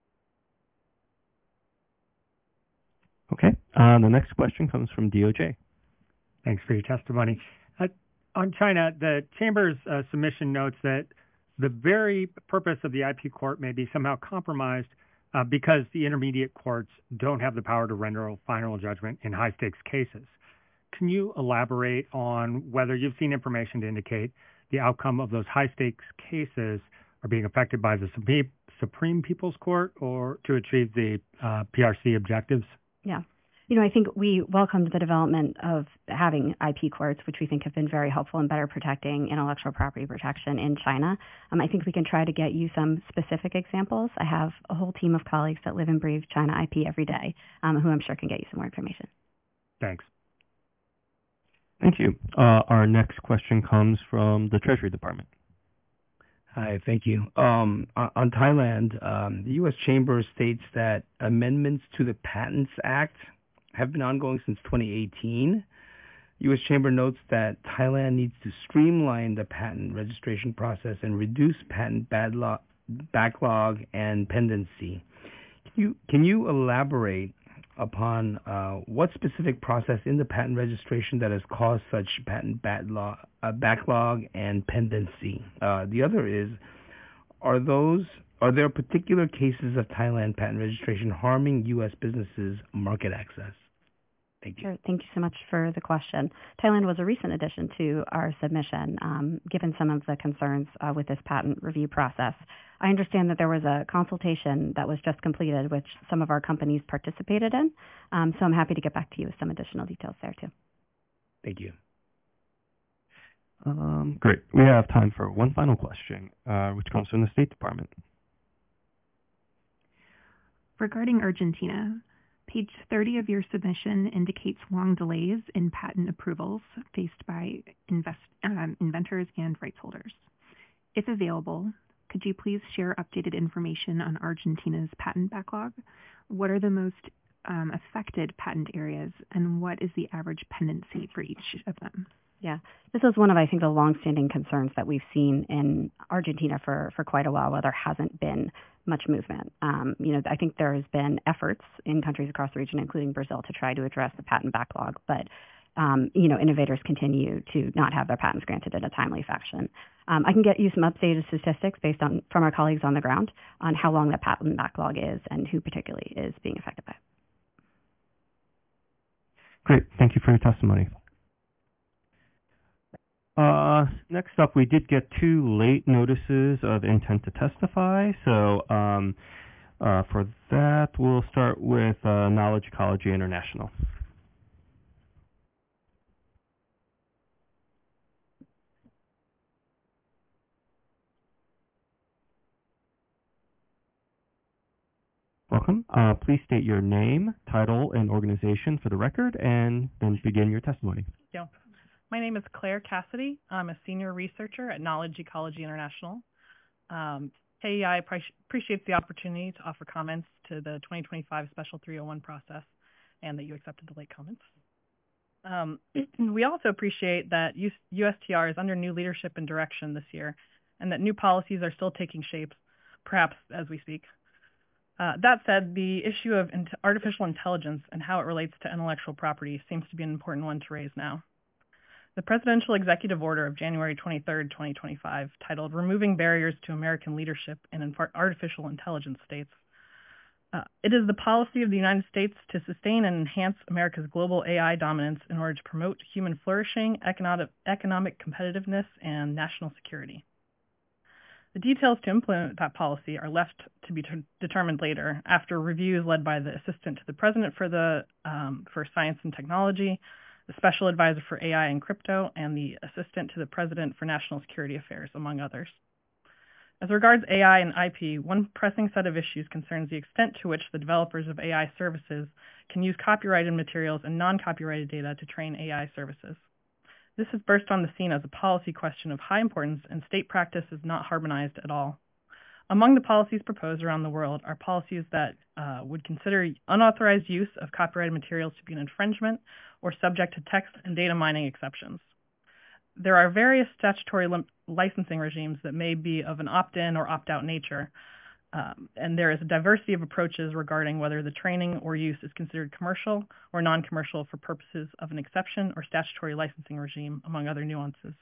Speaker 1: Okay. The next question comes from DOJ.
Speaker 13: Thanks for your testimony. On China, the Chamber's submission notes that the very purpose of the IP court may be somehow compromised because the intermediate courts don't have the power to render a final judgment in high-stakes cases. Can you elaborate on whether you've seen information to indicate the outcome of those high-stakes cases are being affected by the Supreme People's Court or to achieve the PRC objectives?
Speaker 12: Yeah. I think we welcomed the development of having IP courts, which we think have been very helpful in better protecting intellectual property protection in China. I think we can try to get you some specific examples. I have a whole team of colleagues that live and breathe China IP every day, who I'm sure can get you some more information.
Speaker 13: Thanks.
Speaker 1: Thank you. Our next question comes from the Treasury Department.
Speaker 14: Hi, thank you. On Thailand, the U.S. Chamber states that amendments to the Patents Act have been ongoing since 2018. U.S. Chamber notes that Thailand needs to streamline the patent registration process and reduce patent backlog and pendency. Can you elaborate upon what specific process in the patent registration that has caused such patent backlog and pendency? The other is, are there particular cases of Thailand patent registration harming U.S. businesses' market access? Thank you.
Speaker 12: Sure. Thank you so much for the question. Thailand was a recent addition to our submission, given some of the concerns with this patent review process. I understand that there was a consultation that was just completed, which some of our companies participated in. So I'm happy to get back to you with some additional details there, too.
Speaker 14: Thank you.
Speaker 1: Great. We have time for one final question, which comes from the State Department.
Speaker 5: Regarding Argentina, page 30 of your submission indicates long delays in patent approvals faced by inventors and rights holders. If available, could you please share updated information on Argentina's patent backlog? What are the most affected patent areas, and what is the average pendency for each of them?
Speaker 12: Yeah, this is one of, I think, the longstanding concerns that we've seen in Argentina for quite a while, where there hasn't been much movement. I think there has been efforts in countries across the region, including Brazil, to try to address the patent backlog, but innovators continue to not have their patents granted in a timely fashion. I can get you some updated statistics from our colleagues on the ground on how long the patent backlog is and who particularly is being affected by it.
Speaker 1: Great. Thank you for your testimony. Next up, we did get 2 late notices of intent to testify. So for that, we'll start with Knowledge Ecology International. Welcome. Please state your name, title, and organization for the record, and then begin your testimony.
Speaker 15: Thank you. My name is Claire Cassidy. I'm a senior researcher at Knowledge Ecology International. KEI appreciates the opportunity to offer comments to the 2025 Special 301 process and that you accepted the late comments. We also appreciate that USTR is under new leadership and direction this year and that new policies are still taking shape, perhaps as we speak. That said, the issue of artificial intelligence and how it relates to intellectual property seems to be an important one to raise now. The Presidential Executive Order of January 23, 2025, titled Removing Barriers to American Leadership in Artificial Intelligence states, it is the policy of the United States to sustain and enhance America's global AI dominance in order to promote human flourishing, economic competitiveness, and national security. The details to implement that policy are left to be determined later after reviews led by the Assistant to the President for Science and Technology, the Special Advisor for AI and Crypto, and the Assistant to the President for National Security Affairs, among others. As regards AI and IP, one pressing set of issues concerns the extent to which the developers of AI services can use copyrighted materials and non-copyrighted data to train AI services. This has burst on the scene as a policy question of high importance, and state practice is not harmonized at all. Among the policies proposed around the world are policies that would consider unauthorized use of copyrighted materials to be an infringement or subject to text and data mining exceptions. There are various statutory licensing regimes that may be of an opt-in or opt-out nature, and there is a diversity of approaches regarding whether the training or use is considered commercial or non-commercial for purposes of an exception or statutory licensing regime, among other nuances.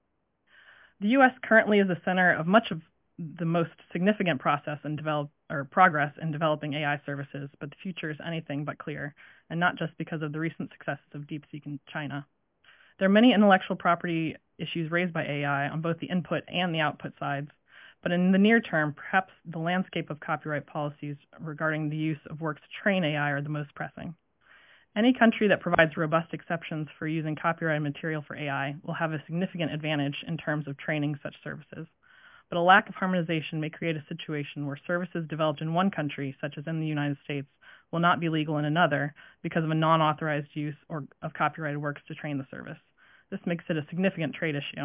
Speaker 15: The U.S. currently is the center of much of the most significant progress in developing AI services, but the future is anything but clear, and not just because of the recent successes of DeepSeek in China. There are many intellectual property issues raised by AI on both the input and the output sides, but in the near term, perhaps the landscape of copyright policies regarding the use of works to train AI are the most pressing. Any country that provides robust exceptions for using copyrighted material for AI will have a significant advantage in terms of training such services. But a lack of harmonization may create a situation where services developed in one country, such as in the United States, will not be legal in another because of a non-authorized use of copyrighted works to train the service. This makes it a significant trade issue.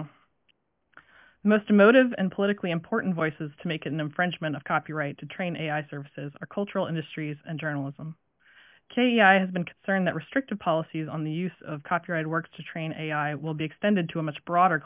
Speaker 15: The most emotive and politically important voices to make it an infringement of copyright to train AI services are cultural industries and journalism. KEI has been concerned that restrictive policies on the use of copyrighted works to train AI will be extended to a much broader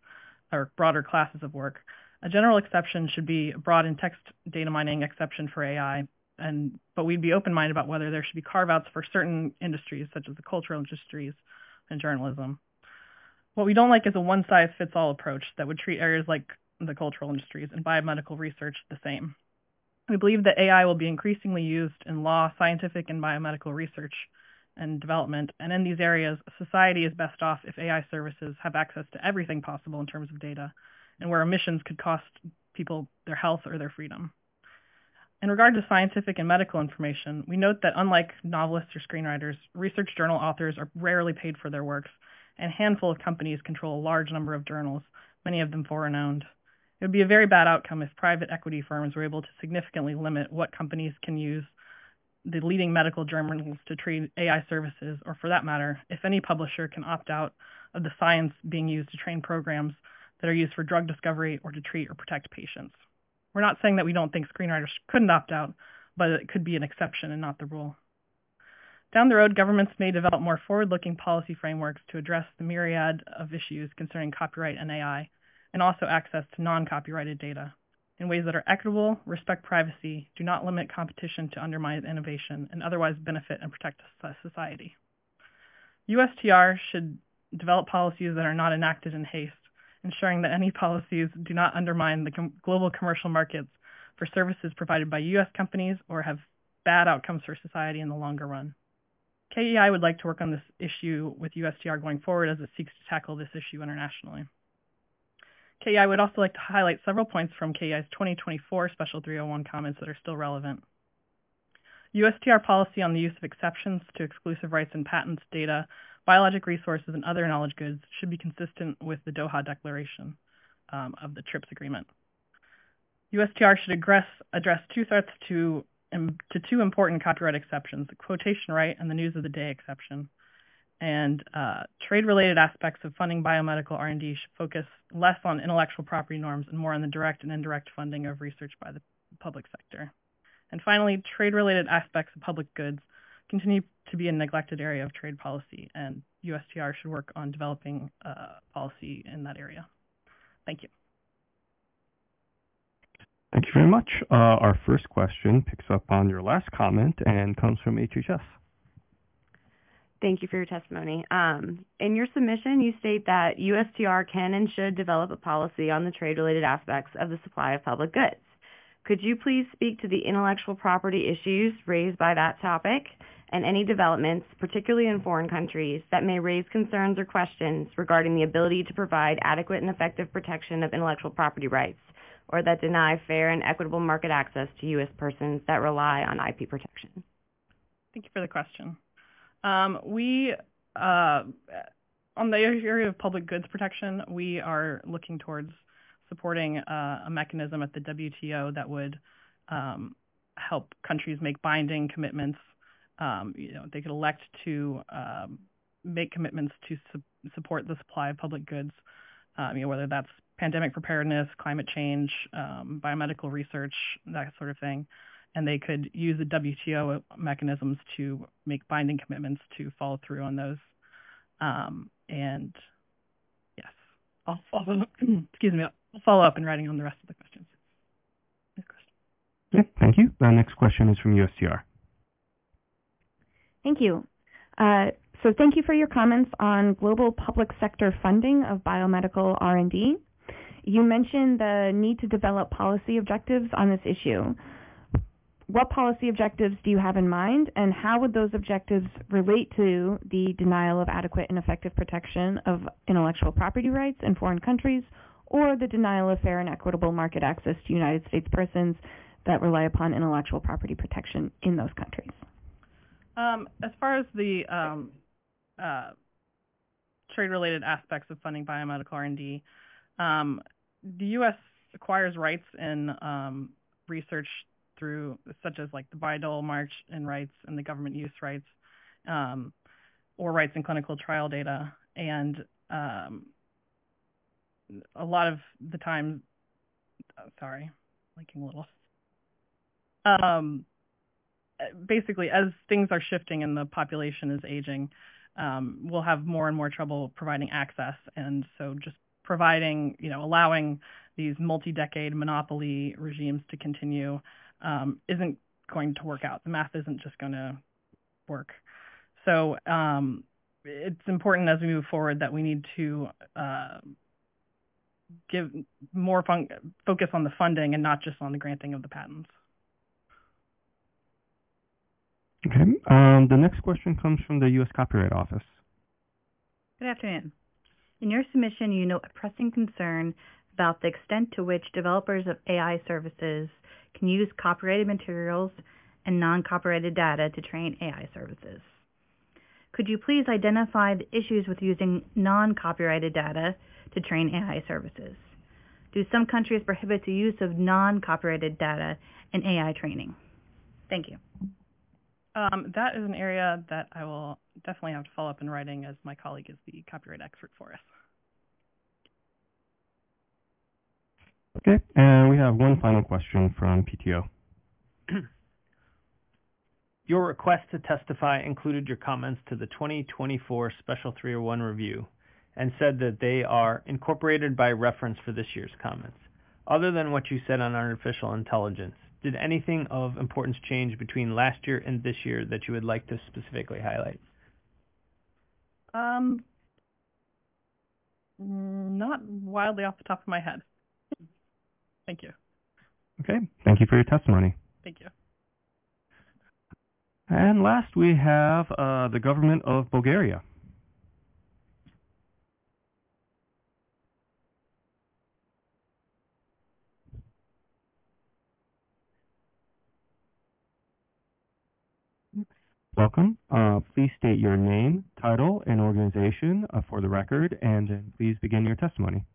Speaker 15: classes of work. A general exception should be a broad in text data mining exception for AI, but we'd be open-minded about whether there should be carve-outs for certain industries, such as the cultural industries and journalism. What we don't like is a one-size-fits-all approach that would treat areas like the cultural industries and biomedical research the same. We believe that AI will be increasingly used in law, scientific, and biomedical research, and development, and in these areas, society is best off if AI services have access to everything possible in terms of data, and where emissions could cost people their health or their freedom. In regard to scientific and medical information, we note that unlike novelists or screenwriters, research journal authors are rarely paid for their works, and a handful of companies control a large number of journals, many of them foreign-owned. It would be a very bad outcome if private equity firms were able to significantly limit what companies can use the leading medical journals to trade AI services, or for that matter, if any publisher can opt out of the science being used to train programs that are used for drug discovery or to treat or protect patients. We're not saying that we don't think screenwriters couldn't opt out, but it could be an exception and not the rule. Down the road, governments may develop more forward-looking policy frameworks to address the myriad of issues concerning copyright and AI, and also access to non-copyrighted data in ways that are equitable, respect privacy, do not limit competition to undermine innovation, and otherwise benefit and protect society. USTR should develop policies that are not enacted in haste, ensuring that any policies do not undermine the global commercial markets for services provided by U.S. companies or have bad outcomes for society in the longer run. KEI would like to work on this issue with USTR going forward as it seeks to tackle this issue internationally. KEI would also like to highlight several points from KEI's 2024 Special 301 comments that are still relevant. USTR policy on the use of exceptions to exclusive rights in patents, data, biologic resources, and other knowledge goods should be consistent with the Doha Declaration of the TRIPS agreement. USTR should address two threats to two important copyright exceptions, the quotation right and the news of the day exception. And trade-related aspects of funding biomedical R&D should focus less on intellectual property norms and more on the direct and indirect funding of research by the public sector. And finally, trade-related aspects of public goods continue to be a neglected area of trade policy, and USTR should work on developing policy in that area. Thank you.
Speaker 1: Thank you very much. Our first question picks up on your last comment and comes from HHS.
Speaker 7: Thank you for your testimony. In your submission, you state that USTR can and should develop a policy on the trade-related aspects of the supply of public goods. Could you please speak to the intellectual property issues raised by that topic and any developments, particularly in foreign countries, that may raise concerns or questions regarding the ability to provide adequate and effective protection of intellectual property rights, or that deny fair and equitable market access to U.S. persons that rely on IP protection?
Speaker 15: Thank you for the question. On the area of public goods protection, we are looking towards supporting a mechanism at the WTO that would help countries make binding commitments. They could elect to make commitments to support the supply of public goods, whether that's pandemic preparedness, climate change, biomedical research, that sort of thing. And they could use the WTO mechanisms to make binding commitments to follow through on those. And yes, I'll follow up in writing on the rest of the questions.
Speaker 1: Yeah, thank you. The next question is from USTR.
Speaker 11: Thank you. So thank you for your comments on global public sector funding of biomedical R&D. You mentioned the need to develop policy objectives on this issue. What policy objectives do you have in mind, and how would those objectives relate to the denial of adequate and effective protection of intellectual property rights in foreign countries, or the denial of fair and equitable market access to United States persons that rely upon intellectual property protection in those countries?
Speaker 15: As far as the trade-related aspects of funding biomedical R&D, the U.S. acquires rights in research through such as like the Bayh-Dole March in rights and the government use rights, or rights in clinical trial data. And a lot of the time, blinking a little. Basically, as things are shifting and the population is aging, we'll have more and more trouble providing access. And so just providing, allowing these multi-decade monopoly regimes to continue isn't going to work out. The math isn't just going to work. So it's important as we move forward that we need to give more focus on the funding and not just on the granting of the patents.
Speaker 1: Okay. The next question comes from the U.S. Copyright Office.
Speaker 4: Good afternoon. In your submission, you note a pressing concern about the extent to which developers of AI services can use copyrighted materials and non-copyrighted data to train AI services. Could you please identify the issues with using non-copyrighted data to train AI services? Do some countries prohibit the use of non-copyrighted data in AI training? Thank you.
Speaker 15: That is an area that I will definitely have to follow up in writing, as my colleague is the copyright expert for us.
Speaker 1: Okay, and we have one final question from PTO.
Speaker 3: Your request to testify included your comments to the 2024 Special 301 review and said that they are incorporated by reference for this year's comments. Other than what you said on artificial intelligence, did anything of importance change between last year and this year that you would like to specifically highlight?
Speaker 15: Not wildly off the top of my head. Thank you.
Speaker 1: Okay, thank you for your testimony.
Speaker 15: Thank you.
Speaker 1: And last, we have the government of Bulgaria. Welcome. Please state your name, title, and organization for the record, and then please begin your testimony.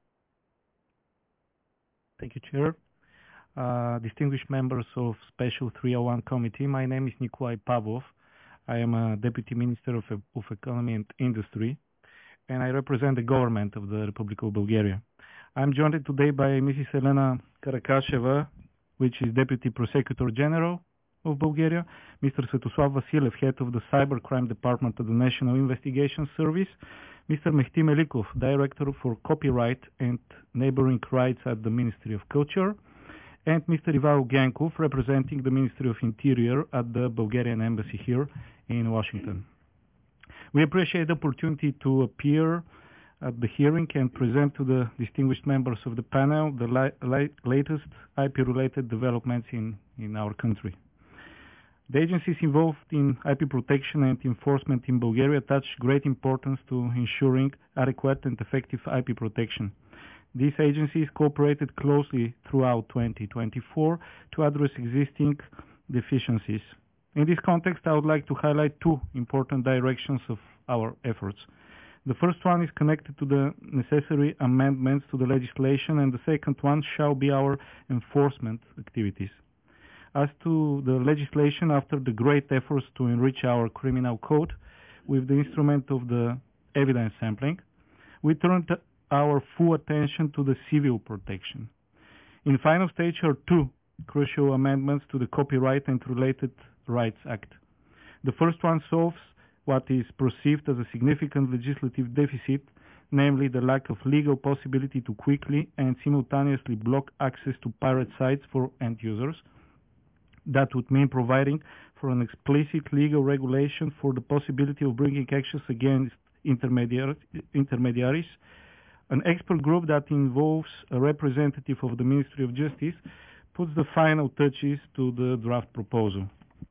Speaker 16: Thank you, Chair. Distinguished members of Special 301 Committee, my name is Nikolai Pavlov. I am a Deputy Minister of Economy and Industry, and I represent the government of the Republic of Bulgaria. I'm joined today by Mrs. Elena Karakasheva, which is Deputy Prosecutor General of Bulgaria, Mr. Svetoslav Vasilev, Head of the Cybercrime Department of the National Investigation Service, Mr. Mehdi Melikov, Director for Copyright and Neighboring Rights at the Ministry of Culture, and Mr. Ivao Gankov, representing the Ministry of Interior at the Bulgarian Embassy here in Washington. We appreciate the opportunity to appear at the hearing and present to the distinguished members of the panel the latest IP-related developments in our country. The agencies involved in IP protection and enforcement in Bulgaria attach great importance to ensuring adequate and effective IP protection. These agencies cooperated closely throughout 2024 to address existing deficiencies. In this context, I would like to highlight two important directions of our efforts. The first one is connected to the necessary amendments to the legislation, and the second one shall be our enforcement activities. As to the legislation, after the great efforts to enrich our criminal code with the instrument of the evidence sampling, we turned our full attention to the civil protection. In final stage are two crucial amendments to the Copyright and Related Rights Act. The first one solves what is perceived as a significant legislative deficit, namely the lack of legal possibility to quickly and simultaneously block access to pirate sites for end users. That would mean providing for an explicit legal regulation for the possibility of bringing actions against intermediaries. An expert group that involves a representative of the Ministry of Justice puts the final touches to the draft proposal.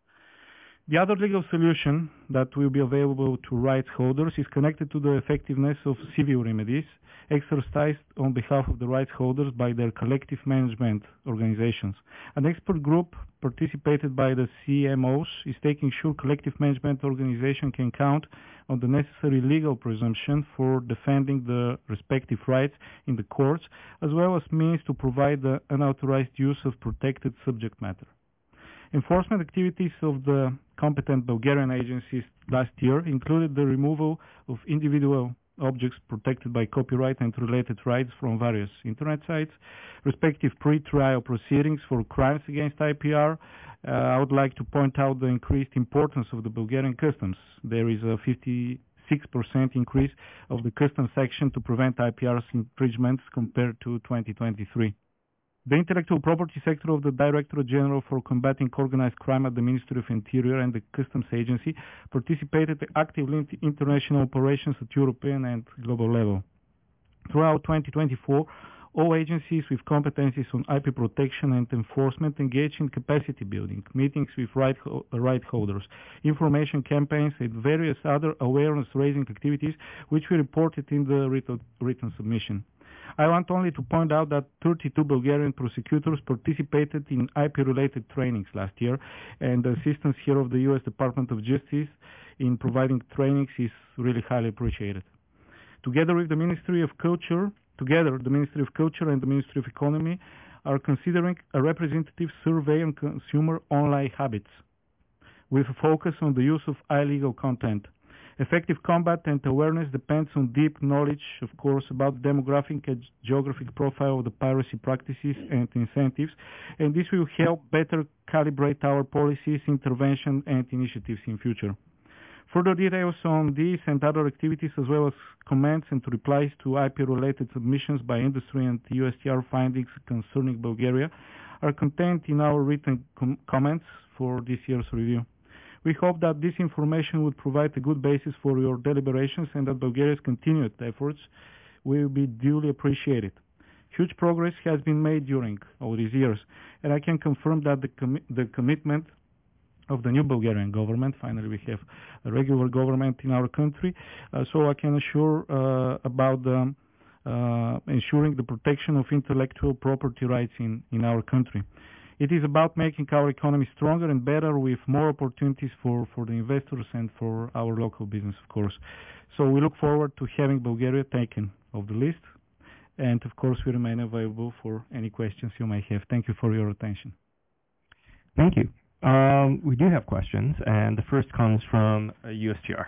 Speaker 16: The other legal solution that will be available to rights holders is connected to the effectiveness of civil remedies exercised on behalf of the rights holders by their collective management organizations. An expert group participated by the CMOs is taking sure collective management organization can count on the necessary legal presumption for defending the respective rights in the courts, as well as means to provide the unauthorized use of protected subject matter. Enforcement activities of the competent Bulgarian agencies last year included the removal of individual objects protected by copyright and related rights from various internet sites, respective pre-trial proceedings for crimes against IPR. I would like to point out the increased importance of the Bulgarian customs. There is a 56% increase of the customs section to prevent IPR's infringements compared to 2023. The intellectual property sector of the Directorate General for Combating Organized Crime at the Ministry of Interior and the Customs Agency participated actively in international operations at European and global level. Throughout 2024, All agencies with competencies on IP protection and enforcement engage in capacity building, meetings with right holders, information campaigns, and various other awareness-raising activities which we reported in the written submission. I want only to point out that 32 Bulgarian prosecutors participated in IP-related trainings last year, and the assistance here of the U.S. Department of Justice in providing trainings is really highly appreciated. Together, the Ministry of Culture and the Ministry of Economy are considering a representative survey on consumer online habits with a focus on the use of illegal content. Effective combat and awareness depends on deep knowledge, of course, about the demographic and geographic profile of the piracy practices and incentives, and this will help better calibrate our policies, intervention, and initiatives in future. Further details on these and other activities, as well as comments and replies to IP-related submissions by industry and USTR findings concerning Bulgaria, are contained in our written comments for this year's review. We hope that this information would provide a good basis for your deliberations and that Bulgaria's continued efforts will be duly appreciated. Huge progress has been made during all these years, and I can confirm that the commitment of the new Bulgarian government, finally we have a regular government in our country, so I can assure about ensuring the protection of intellectual property rights in our country. It is about making our economy stronger and better with more opportunities for the investors and for our local business, of course. So we look forward to having Bulgaria taken off the list. And, of course, we remain available for any questions you may have. Thank you for your attention.
Speaker 1: Thank you. We do have questions, and the first comes from USTR.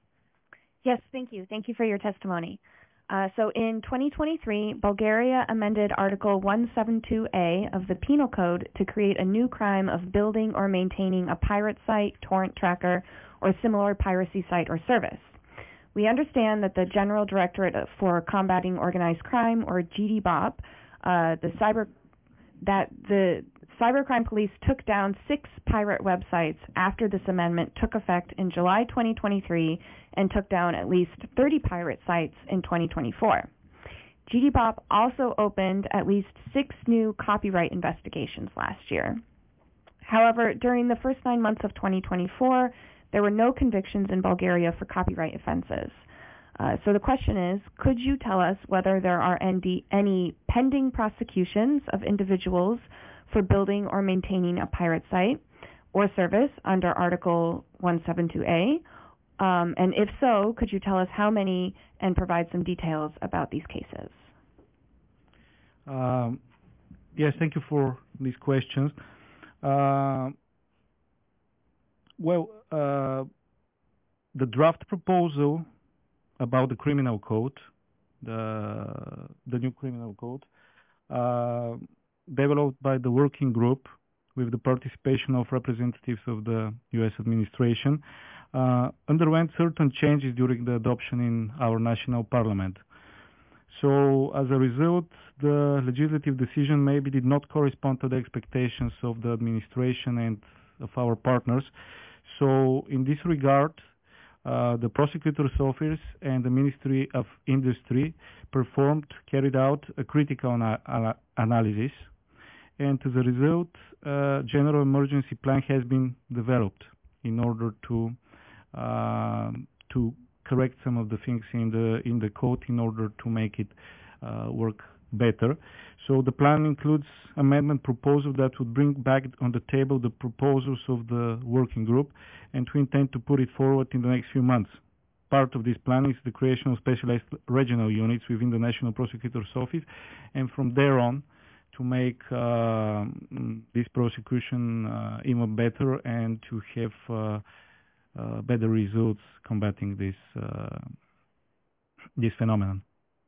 Speaker 11: Yes, thank you. Thank you for your testimony. So in 2023, Bulgaria amended Article 172A of the Penal Code to create a new crime of building or maintaining a pirate site, torrent tracker, or similar piracy site or service. We understand that the General Directorate for Combating Organized Crime, or GDBOP, the Cybercrime Police took down 6 pirate websites after this amendment took effect in July 2023 and took down at least 30 pirate sites in 2024. GDBOP also opened at least 6 new copyright investigations last year. However, during the first 9 months of 2024, there were no convictions in Bulgaria for copyright offenses. So the question is, could you tell us whether there are any pending prosecutions of individuals for building or maintaining a pirate site or service under Article 172A? And if so, could you tell us how many and provide some details about these cases?
Speaker 16: Yes, thank you for these questions. The draft proposal about the criminal code, the new criminal code, developed by the working group with the participation of representatives of the U.S. administration, underwent certain changes during the adoption in our national parliament. So, as a result, the legislative decision maybe did not correspond to the expectations of the administration and of our partners. So, in this regard, the prosecutor's office and the Ministry of Industry carried out a critical analysis, and as a result, a general emergency plan has been developed in order to correct some of the things in the code in order to make it work better. So the plan includes amendment proposals that would bring back on the table the proposals of the working group, and we intend to put it forward in the next few months. Part of this plan is the creation of specialized regional units within the National Prosecutor's Office, and from there on to make this prosecution even better and to have better results combating this phenomenon.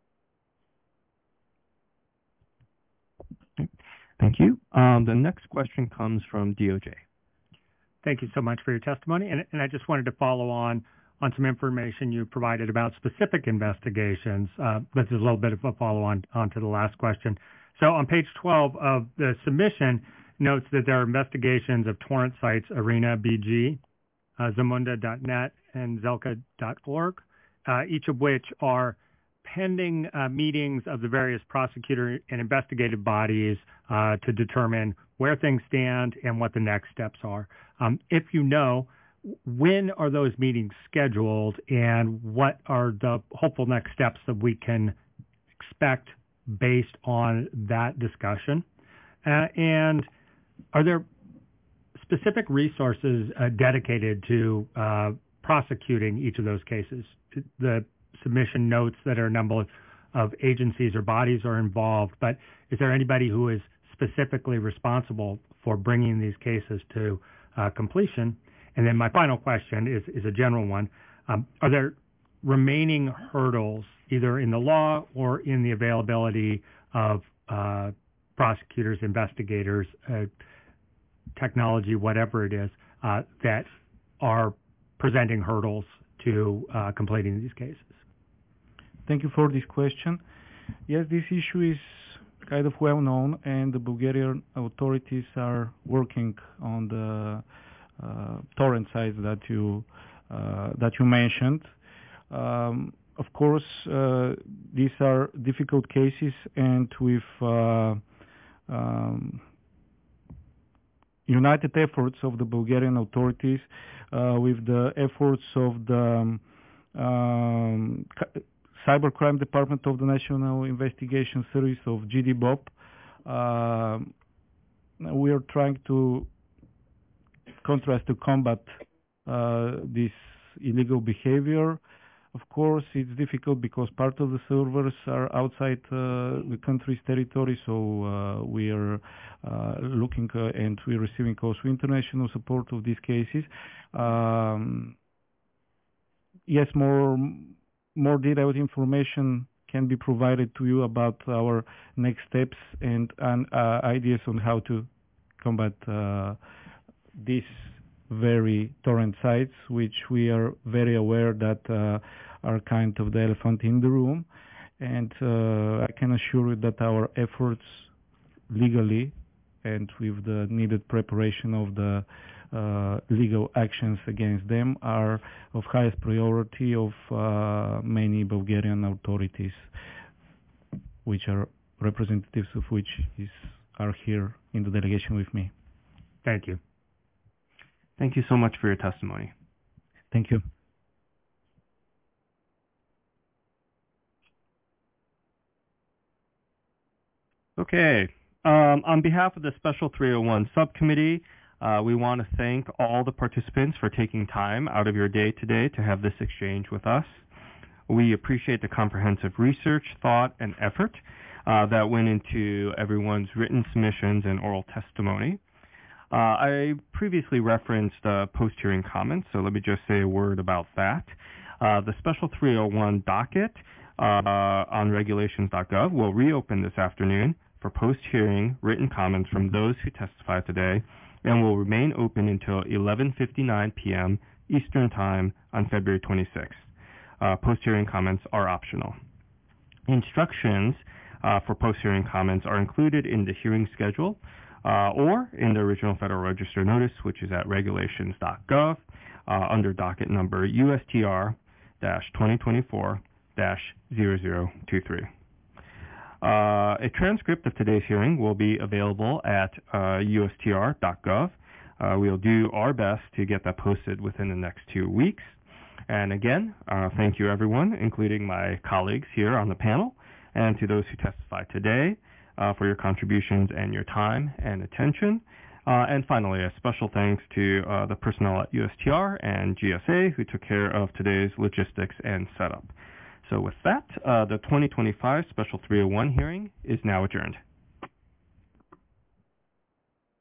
Speaker 1: Thank you. The next question comes from DOJ.
Speaker 13: Thank you so much for your testimony. And I just wanted to follow on some information you provided about specific investigations. This is a little bit of a follow-on to the last question. So on page 12 of the submission notes that there are investigations of torrent sites Arena BG, Zamunda.net, and Zelka.org, each of which are pending meetings of the various prosecutor and investigative bodies to determine where things stand and what the next steps are. If you know, when are those meetings scheduled, and what are the hopeful next steps that we can expect based on that discussion? And are there specific resources dedicated to prosecuting each of those cases? The submission notes that a number of agencies or bodies are involved, but is there anybody who is specifically responsible for bringing these cases to completion? And then my final question is a general one. Are there remaining hurdles, either in the law or in the availability of prosecutors, investigators, technology, whatever it is, that are presenting hurdles to completing these cases?
Speaker 16: Thank you for this question. Yes, this issue is kind of well known, and the Bulgarian authorities are working on the torrent sites that you mentioned. Of course, these are difficult cases, and with united efforts of the Bulgarian authorities, with the efforts of the Cybercrime Department of the National Investigation Service of GDBOP, we are trying to combat this illegal behavior. Of course, it's difficult because part of the servers are outside the country's territory, so we are looking and we're receiving also international support of these cases. Yes, more detailed information can be provided to you about our next steps and ideas on how to combat these very torrent sites, which we are very aware that are kind of the elephant in the room. And I can assure you that our efforts legally and with the needed preparation of the legal actions against them are of highest priority of many Bulgarian authorities, which are representatives of which are here in the delegation with me.
Speaker 13: Thank you.
Speaker 1: Thank you so much for your testimony.
Speaker 16: Thank you.
Speaker 1: Okay. On behalf of the Special 301 Subcommittee, we want to thank all the participants for taking time out of your day today to have this exchange with us. We appreciate the comprehensive research, thought, and effort that went into everyone's written submissions and oral testimony. I previously referenced post-hearing comments, so let me just say a word about that. The Special 301 docket on regulations.gov will reopen this afternoon for post-hearing written comments from those who testified today, and will remain open until 11:59 p.m. Eastern Time on February 26th. Post-hearing comments are optional. Instructions for post-hearing comments are included in the hearing schedule or in the original Federal Register notice, which is at regulations.gov under docket number USTR-2024-0023. A transcript of today's hearing will be available at USTR.gov. We'll do our best to get that posted within the next 2 weeks. And again, thank you everyone, including my colleagues here on the panel, and to those who testified today for your contributions and your time and attention. And finally, a special thanks to the personnel at USTR and GSA who took care of today's logistics and setup. So with that, the 2025 Special 301 hearing is now adjourned.